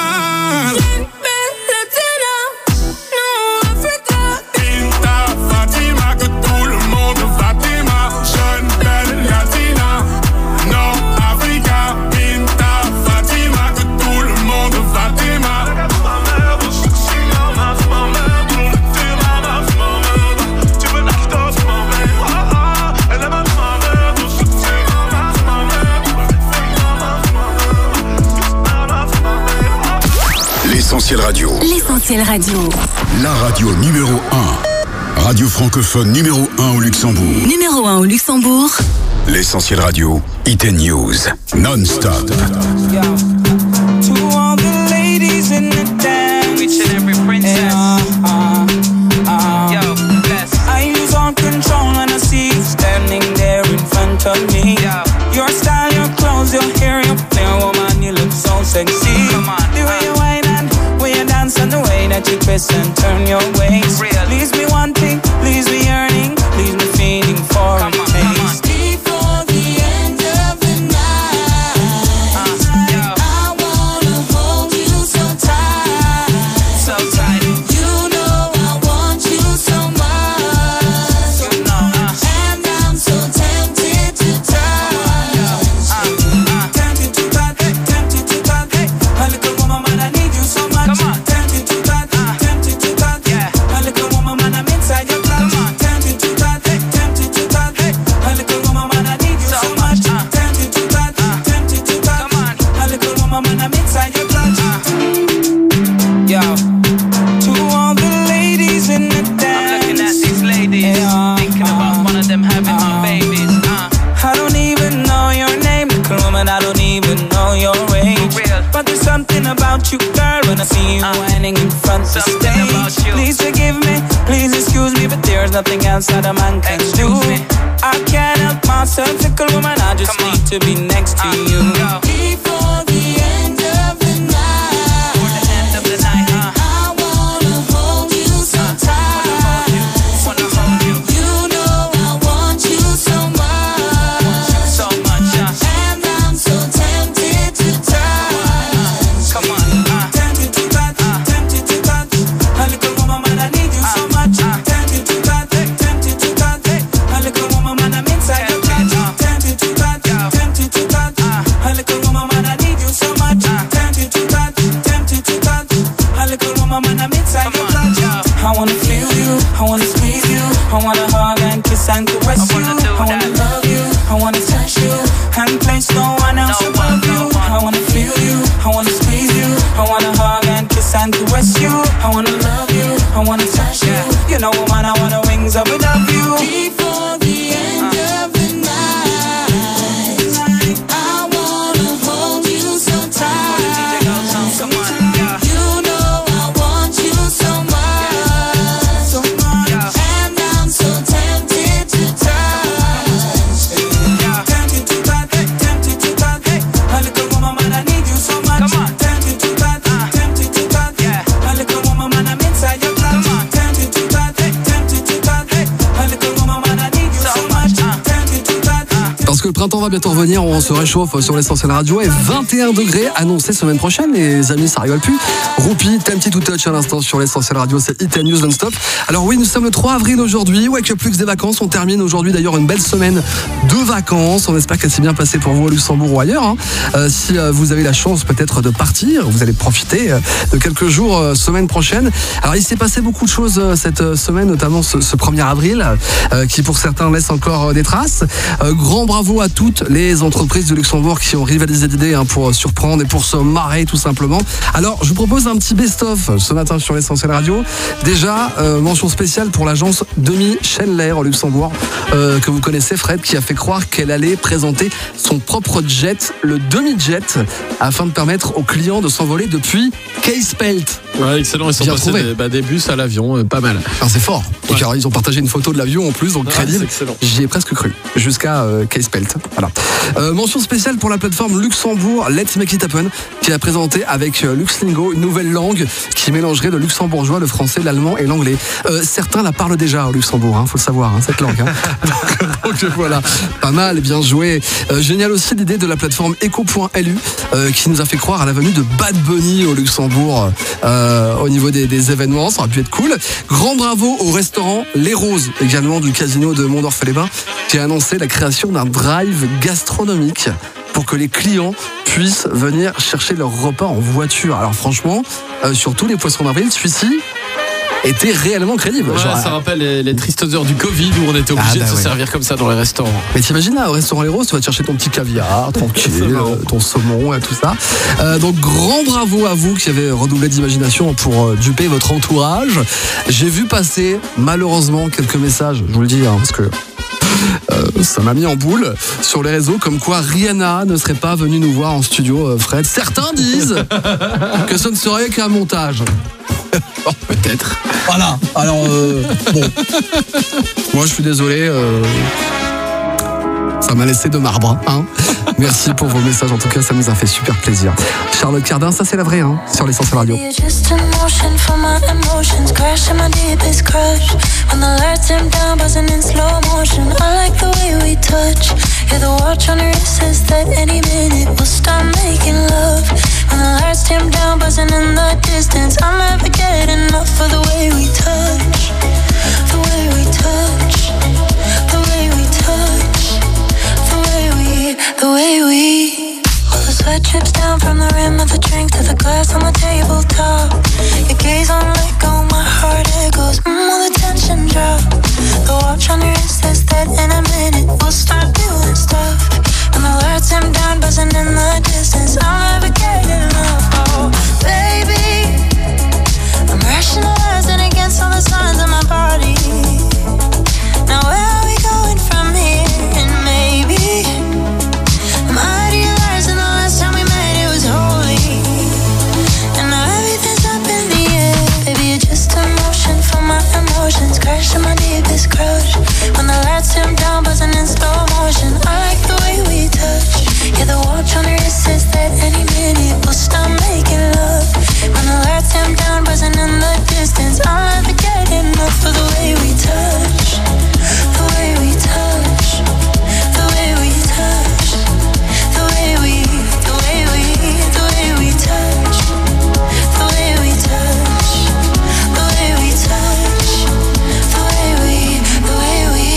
Binta, Fatima, que tout le monde va t'aimer. Jeune, belle, latina, Nord-Africa. L'Essentiel Radio. L'Essentiel Radio. La radio numéro un. Radio francophone numéro un au Luxembourg. Numéro un au Luxembourg. L'Essentiel Radio. Iten News. Non-stop. To all the ladies in the dance, each and every princess. Uh, uh, uh, Yo, bless. I lose all control when I see you standing there in front of me. Yo. Your style, your clothes, your hair, your flair, woman, you look so sexy. Come on, the way you whine and way you dance and the way that you twist and turn your waist. Real. Leaves me wanting, leaves me yearning, leaves me feeling for a taste. Before the end of the night, uh, yo. I wanna hold you so tight, so tight. You know I want you so much, you know, uh, and I'm so tempted to touch. Uh, uh, tempted to touch, tempted to touch. A little woman, man, I need you so much. Come on. Tempted to touch, uh, tempted to touch. Yeah. A little woman, man, I'm inside your clutch. Come on. Tempted to touch, tempted to touch. A little woman, man, I need you so much. Uh, tempted to touch, uh, tempted to touch. Come on. A little woman, man, I'm inside your clutch. Uh, yo, to all the ladies in the dance. I'm looking at these ladies, yeah, thinking uh, about one of them having uh, my babies. Uh. I don't even know your name, little woman. I don't even know your age. But there's something about you, girl, when I see you uh, whining in front of the stage. Please forgive me, please excuse me, but there's nothing else that a man can excuse do. Me. I can't help myself, little woman. I just Come need on. to be next to uh, you. Go. Before the end of the night, Before the end of the night, uh, I wanna hold you so uh, tight. Wanna hold you, wanna hold you. You know I want you so much, so much, uh, and I'm so tempted to touch. Come on, uh, tempted to touch, uh, tempted to touch. A little woman, man, I need you uh, so much. Uh, tempted to touch, tempted to touch. A little woman, man, I'm inside your clutch. Uh, tempted to touch, tempted to touch. Uh, a little woman, man, I need you so much. Uh, tempted to touch, tempted to touch. A little woman, man, I'm inside your clutch. I wanna feel you, I wanna squeeze you, I wanna hug and kiss and caress you. I wanna love you, I wanna touch you, and place no one else no above you. No I wanna feel you, I wanna squeeze you, I wanna hug and kiss and caress you. I wanna love you, I wanna touch you. You know, woman, I wanna wings up above you. Before the end uh. of the night, I wanna hold you so tight. Come on, yeah. You know I want you so much, so much, yeah. And I'm so tempted to touch. Yeah. Tempted to touch, tempted to touch. A little woman, man, I need you so much. Come on. Tempted to touch, uh, tempted to touch. Yeah. A little woman, man, I'm inside your clutch. Come on. Tempted to touch, tempted to touch. A little woman, man, I need you so much. Tempted to touch. Parce que le printemps va bientôt revenir, on se réchauffe sur l'Essentiel Radio et vingt et un degrés annoncés semaine prochaine, les amis, ça rigole plus. Roupi, Tempted to Touch à l'instant sur l'Essentiel Radio, c'est Iten News non-stop. Alors oui, nous sommes le trois avril aujourd'hui, ouais, que plus que des vacances, on termine aujourd'hui d'ailleurs une belle semaine de vacances. On espère qu'elle s'est bien passée pour vous au Luxembourg ou ailleurs. Hein. Euh, si euh, vous avez la chance peut-être de partir, vous allez profiter euh, de quelques jours euh, semaine prochaine. Alors il s'est passé beaucoup de choses euh, cette euh, semaine, notamment ce, ce premier avril, euh, qui pour certains laisse encore euh, des traces. Euh, grand bravo à toutes les entreprises de Luxembourg qui ont rivalisé d'idées hein, pour surprendre et pour se marrer tout simplement. Alors je vous propose un petit best-of ce matin sur l'Essentiel Radio. Déjà, euh, mention spéciale pour l'agence Demi Schenler au Luxembourg, euh, que vous connaissez, Fred, qui a fait croire qu'elle allait présenter son propre jet, le Demi-Jet, afin de permettre aux clients de s'envoler depuis Keespelt. Ouais, excellent, ils sont Bien passés des, bah, des bus à l'avion, euh, pas mal. Alors, c'est fort. Ouais. Et alors, ils ont partagé une photo de l'avion en plus, donc Ouais, crédible. c'est excellent. J'y ai presque cru, jusqu'à euh, Keespelt. Voilà. Euh, mention spéciale pour la plateforme Luxembourg Let's Make It Happen, qui a présenté avec euh, Luxlingo une nouvelle langue qui mélangerait le luxembourgeois, le français, l'allemand et l'anglais. Euh, certains la parlent déjà au Luxembourg, hein, faut le savoir, hein, cette langue. Hein. donc, donc voilà, pas mal, bien joué. Euh, génial aussi l'idée de la plateforme eco point l u euh, qui nous a fait croire à la venue de Bad Bunny au Luxembourg euh, au niveau des, des événements. Ça aurait pu être cool. Grand bravo au restaurant Les Roses, également du casino de Mondorf-les-Bains, qui a annoncé la création d'un drive gastronomique pour que les clients puissent venir chercher leur repas en voiture. Alors franchement, euh, sur tous les poissons d'avril, celui-ci, était réellement crédible. Ouais, Genre, ça rappelle les, les tristes heures du Covid où on était obligé Ah, bah de se ouais. servir comme ça dans les restaurants. Mais t'imagines là, au restaurant Les Roses, tu vas te chercher ton petit caviar, tranquille, euh, ton saumon et tout ça. Euh, donc grand bravo à vous qui avez redoublé d'imagination pour euh, duper votre entourage. J'ai vu passer malheureusement quelques messages, je vous le dis, hein, parce que euh, ça m'a mis en boule sur les réseaux comme quoi Rihanna ne serait pas venue nous voir en studio, euh, Fred. Certains disent que ce ne serait qu'un montage. Oh, peut-être. Voilà. Alors, euh, bon. Moi, je suis désolé. Euh... Ça m'a laissé de marbre. Hein. Merci pour vos messages. En tout cas, ça nous a fait super plaisir. Charlotte Cardin, ça c'est la vraie, hein, sur l'Essentiel Radio. Just emotion for my emotions, crashing my deepest crush. When the lights dim down, buzzing in slow motion. I like the way we touch. Yeah, the watch on your wrist says that any minute we'll start making love. When the lights dim down, buzzing in the distance, I'll never get enough of the way we touch. The way we touch. The way we touch. The way we, the way we. All the sweat drips down from the rim of the drink to the glass on the tabletop. Your gaze on let go, my heart echoes. Mmm, will the tension drop? The watch on your wrist says that in a minute we'll start doing stuff. And the lights dim down, buzzing in the distance. I'll never get enough. Oh, baby, I'm rationalizing against all the signs in my body. Now where are we going from here? And maybe I'm idealizing the last time we met, it was holy. And now everything's up in the air. Baby, you're just emotion for my emotions, crashing my deepest crush. When the lights dim down, buzzing in slow motion. I like the way we touch. Yeah, the watch on your wrist says that any minute we'll start making love. When the lights dim down, buzzing in the distance, I'll never get enough of the way we touch. The way we touch. The way we touch. The way we, the way we, the way we touch. The way we touch. The way we touch. The way we, the way we.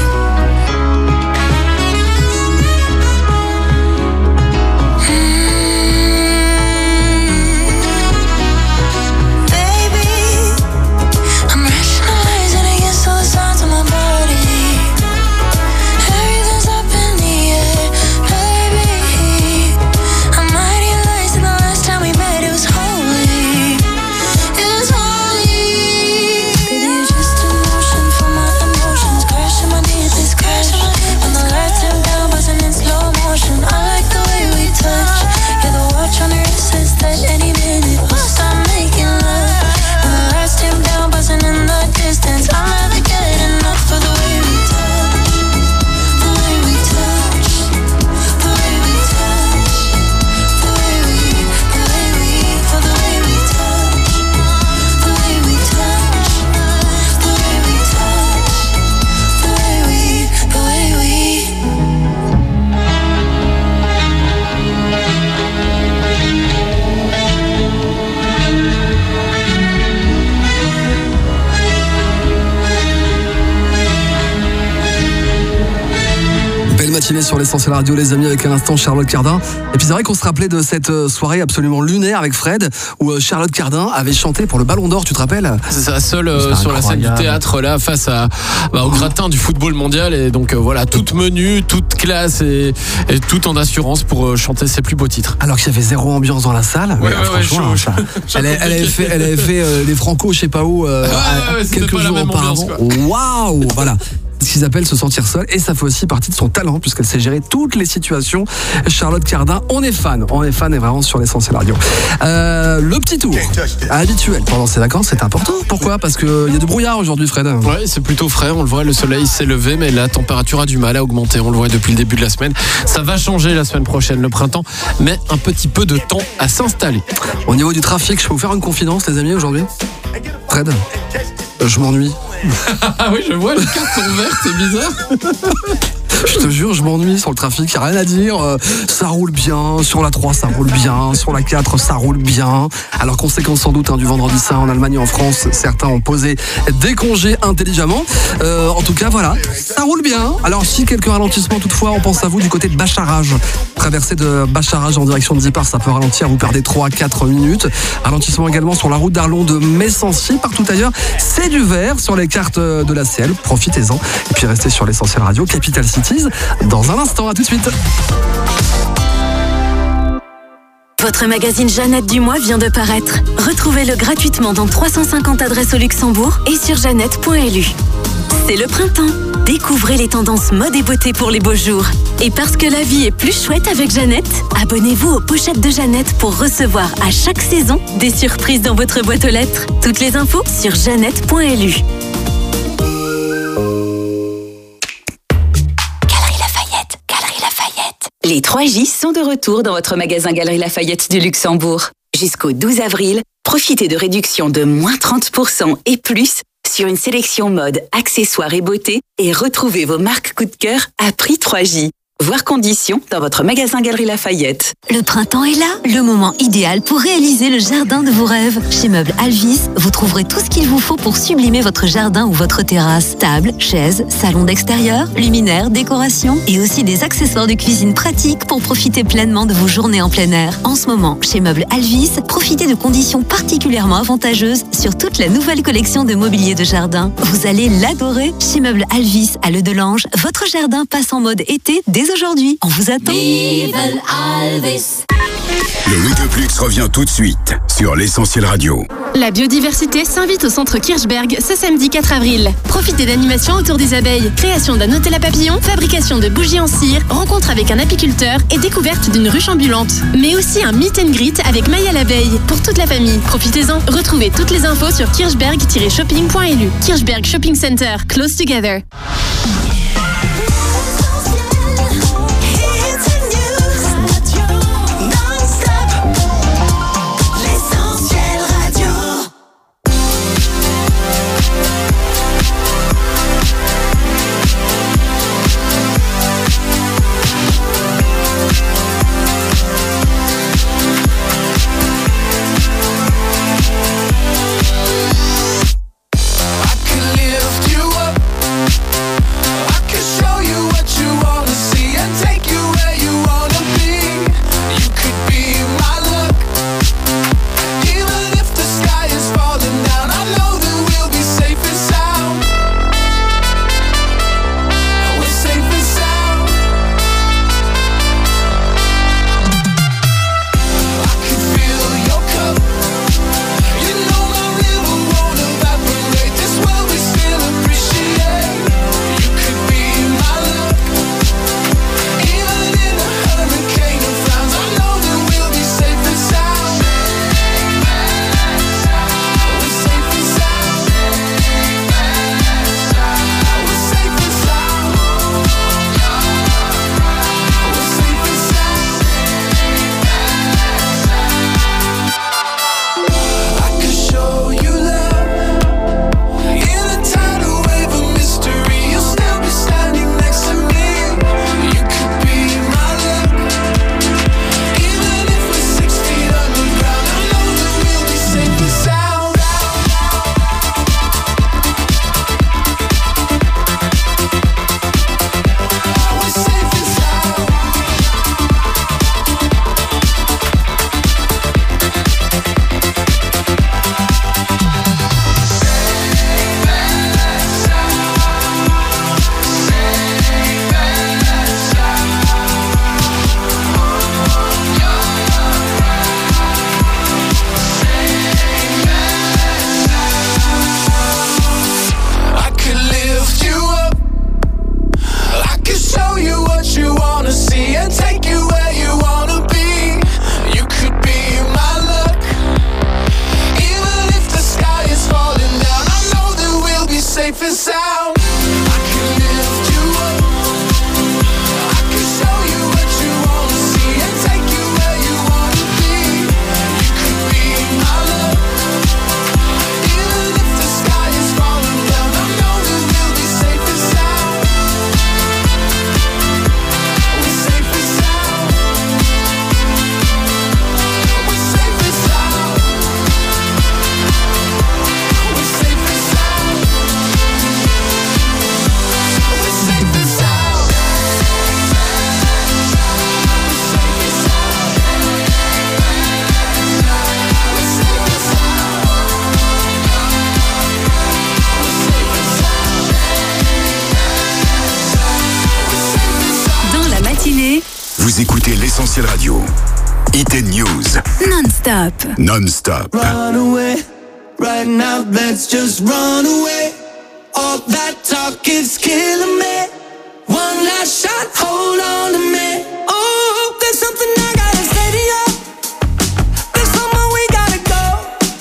Baby, I'm rationalizing against all the signs of my body. Everything's up in the air, baby. I'm idealizing the last time we met, it was holy. It was holy. Baby, you're just emotion for my emotions, crashing my deepest crush. When the lights dim down, buzzing in slow motion. I like the way we touch. Yeah, the watch on your wrist says that any minute we'll start making love. When the lights dim down, buzzing in the distance, I'll never get enough of the way we touch. The way we touch. The way we touch. The way we, the way we, for the way we touch. The way we touch. The way we touch. The way we, the way we. Belle matinée sur l'Essentiel Radio, les amis, avec à l'instant Charlotte Cardin. Et puis c'est vrai qu'on se rappelait de cette euh, soirée absolument lunaire avec Fred, où euh, Charlotte Cardin avait chanté pour le Ballon d'Or, tu te rappelles? C'est ça, seule euh, sur la scène du théâtre, là, face à, bah, au gratin du football mondial. Et donc euh, voilà, toute menue, toute classe et, et tout en assurance pour euh, chanter ses plus beaux titres. Alors qu'il y avait zéro ambiance dans la salle. Ouais, mais, ouais, franchement, ouais, ça- chaud, elle, a- elle avait fait, elle avait fait euh, les Franco, je sais pas où, euh, Ouais, ouais, à- ouais, c'était quelques pas la jours même auparavant. ambiance, Waouh, voilà. Ce qu'ils appellent se sentir seul, et ça fait aussi partie de son talent puisqu'elle sait gérer toutes les situations. Charlotte Cardin, on est fan, on est fan et vraiment sur l'Essentiel Radio. Euh, le petit tour habituel pendant ces vacances, c'est important. Pourquoi? Parce que il y a du brouillard aujourd'hui, Fred. Ouais, c'est plutôt frais, on le voit, le soleil s'est levé, mais la température a du mal à augmenter, on le voit depuis le début de la semaine. Ça va changer la semaine prochaine, le printemps, mais un petit peu de temps à s'installer. Au niveau du trafic, je peux vous faire une confidence, les amis, aujourd'hui? Fred, je m'ennuie. Ah oui, je vois, les cartes sont vertes, c'est bizarre. Je te jure, je m'ennuie sur le trafic, y a rien à dire. Euh, ça roule bien, sur la trois ça roule bien, sur la quatre ça roule bien. Alors conséquence sans doute hein, du vendredi saint en Allemagne et en France, certains ont posé des congés intelligemment. Euh, en tout cas voilà, ça roule bien. Alors si quelques ralentissements toutefois, on pense à vous du côté de Bacharach. Traversée de Bacharach en direction de Dipar, ça peut ralentir, vous perdez trois à quatre minutes. Ralentissement également sur la route d'Arlon de Messancy. Partout ailleurs, c'est du vert sur les cartes de la C L. Profitez-en. Et puis restez sur l'essentiel radio Capital Cities dans un instant. À tout de suite. Votre magazine Jeannette du mois vient de paraître. Retrouvez-le gratuitement dans trois cent cinquante adresses au Luxembourg et sur jeannette point l u. C'est le printemps. Découvrez les tendances mode et beauté pour les beaux jours. Et parce que la vie est plus chouette avec Jeannette, abonnez-vous aux pochettes de Jeannette pour recevoir à chaque saison des surprises dans votre boîte aux lettres. Toutes les infos sur jeannette point l u. Galerie Lafayette, Galerie Lafayette. Les trois J sont de retour dans votre magasin Galerie Lafayette du Luxembourg. Jusqu'au douze avril, profitez de réductions de moins trente pour cent et plus sur une sélection mode, accessoires et beauté et retrouvez vos marques coup de cœur à prix trois J. Voir conditions dans votre magasin Galerie Lafayette. Le printemps est là, le moment idéal pour réaliser le jardin de vos rêves. Chez Meubles Alvis, vous trouverez tout ce qu'il vous faut pour sublimer votre jardin ou votre terrasse. Table, chaises, salon d'extérieur, luminaires, décorations et aussi des accessoires de cuisine pratiques pour profiter pleinement de vos journées en plein air. En ce moment, chez Meubles Alvis, profitez de conditions particulièrement avantageuses sur toute la nouvelle collection de mobilier de jardin. Vous allez l'adorer. Chez Meubles Alvis à Le Delange, votre jardin passe en mode été dès aujourd'hui. On vous attend. Vive Alvis. Le Weekeplux revient tout de suite sur l'Essentiel Radio. La biodiversité s'invite au centre Kirchberg ce samedi quatre avril. Profitez d'animations autour des abeilles, création d'un hôtel à papillons, fabrication de bougies en cire, rencontre avec un apiculteur et découverte d'une ruche ambulante. Mais aussi un meet and greet avec Maya l'abeille pour toute la famille. Profitez-en. Retrouvez toutes les infos sur kirchberg tiret shopping point l u. Kirchberg Shopping Center, close together. I could lift you up Vous écoutez l'Essentiel Radio. Hit and News. Non-stop. Non-stop. Run away, right now, let's just run away. All that talk is killing me. One last shot, hold on to me. Oh, there's something I gotta say to you. There's somewhere we gotta go.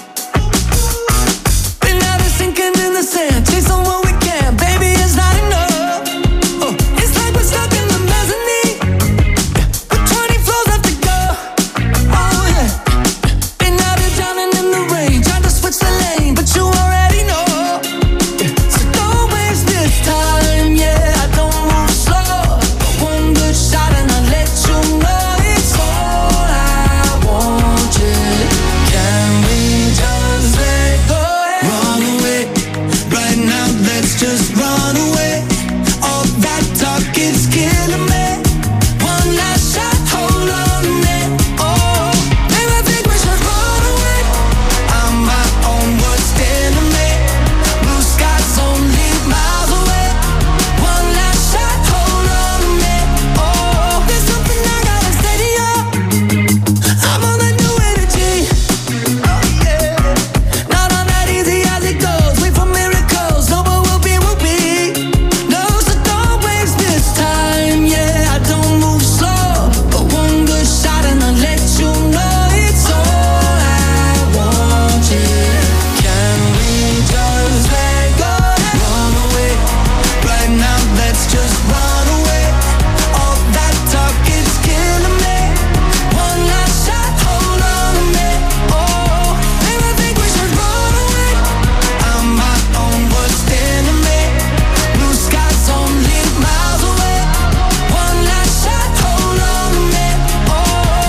Been out of sinking in the sand, chase on what we can, baby, it's not enough. Oh, it's like we're stuck in the mezzanine with twenty floors left to go. Oh yeah, been out of drowning in the rain, trying to switch the lane, but you already know. So don't waste this time, yeah. I don't move slow, but one good shot and I'll let you know it's all I want. Yeah, can we just let go? Run away, right now. Let's just run away. All that talk is killing me. One last shot, hold on to me. Oh, maybe I think we should run away. I'm my own worst enemy. Blue skies only miles away. One last shot, hold on to me. Oh, there's something I gotta say to you. I'm on that new energy. Oh yeah, not on that easy as it goes. Wait for miracles. No, but we'll be, we'll be. No, so don't waste this time. Yeah, I don't move slow, but one good shot and I'll let you know it's all I want. Yeah, can we just let go? Run away, right now. Let's just run away. All that talk is killing me. One last shot, hold on to me. Oh, maybe I think we should run away. I'm my own worst enemy. Blue skies only miles away. One last shot, hold on to me. Oh,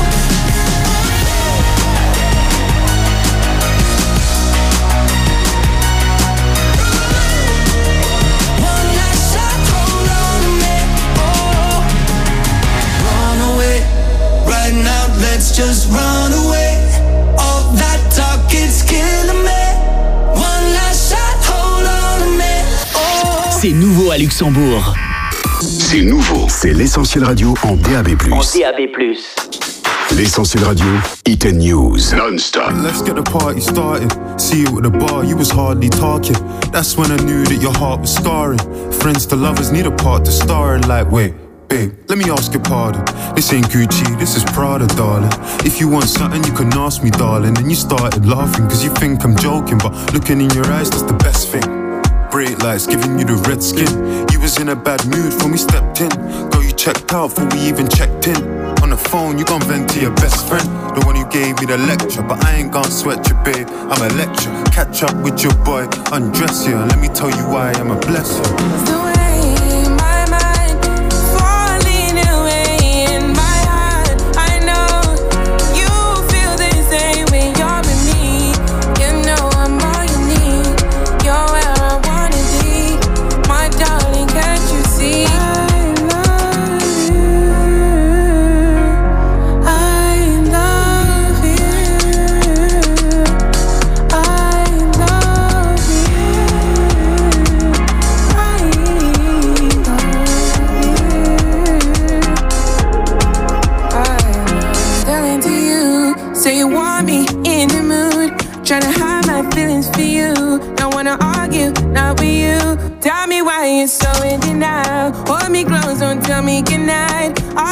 one last shot, hold on to me. Oh, run away, right now. Let's just run away. All that talk is killing me. One last shot, hold on to me. Oh. C'est nouveau à Luxembourg. C'est nouveau. C'est l'Essentiel Radio en D A B plus. En D A B plus. L'Essentiel Radio. Hit and News. Non-stop. Let's get the party started. See you at the bar, you was hardly talking. That's when I knew that your heart was scarring. Friends to lovers need a part to star in. Like, wait, babe, let me ask your pardon. This ain't Gucci, this is Prada, darling. If you want something, you can ask me, darling. Then you started laughing, cause you think I'm joking. But looking in your eyes, that's the best thing. Bright lights giving you the red skin. You was in a bad mood when we stepped in. Girl, you checked out before we even checked in. On the phone, you gon' vent to your best friend, the one who gave me the lecture. But I ain't gon' sweat you, babe, I'm a lecture. Catch up with your boy, undress you, and let me tell you why I'm a blessing. The way my mind falling away in my heart. I know you feel the same when you're with me. You know I'm all you need. You're where I wanna be, my darling. Can't you see? I love you. I love you. I love you. I'm telling to you, say you want me in the mood. Tryna hide my feelings for you. Don't wanna argue, not with you. Tell me why you're so in denial. Hold me close, don't tell me goodnight.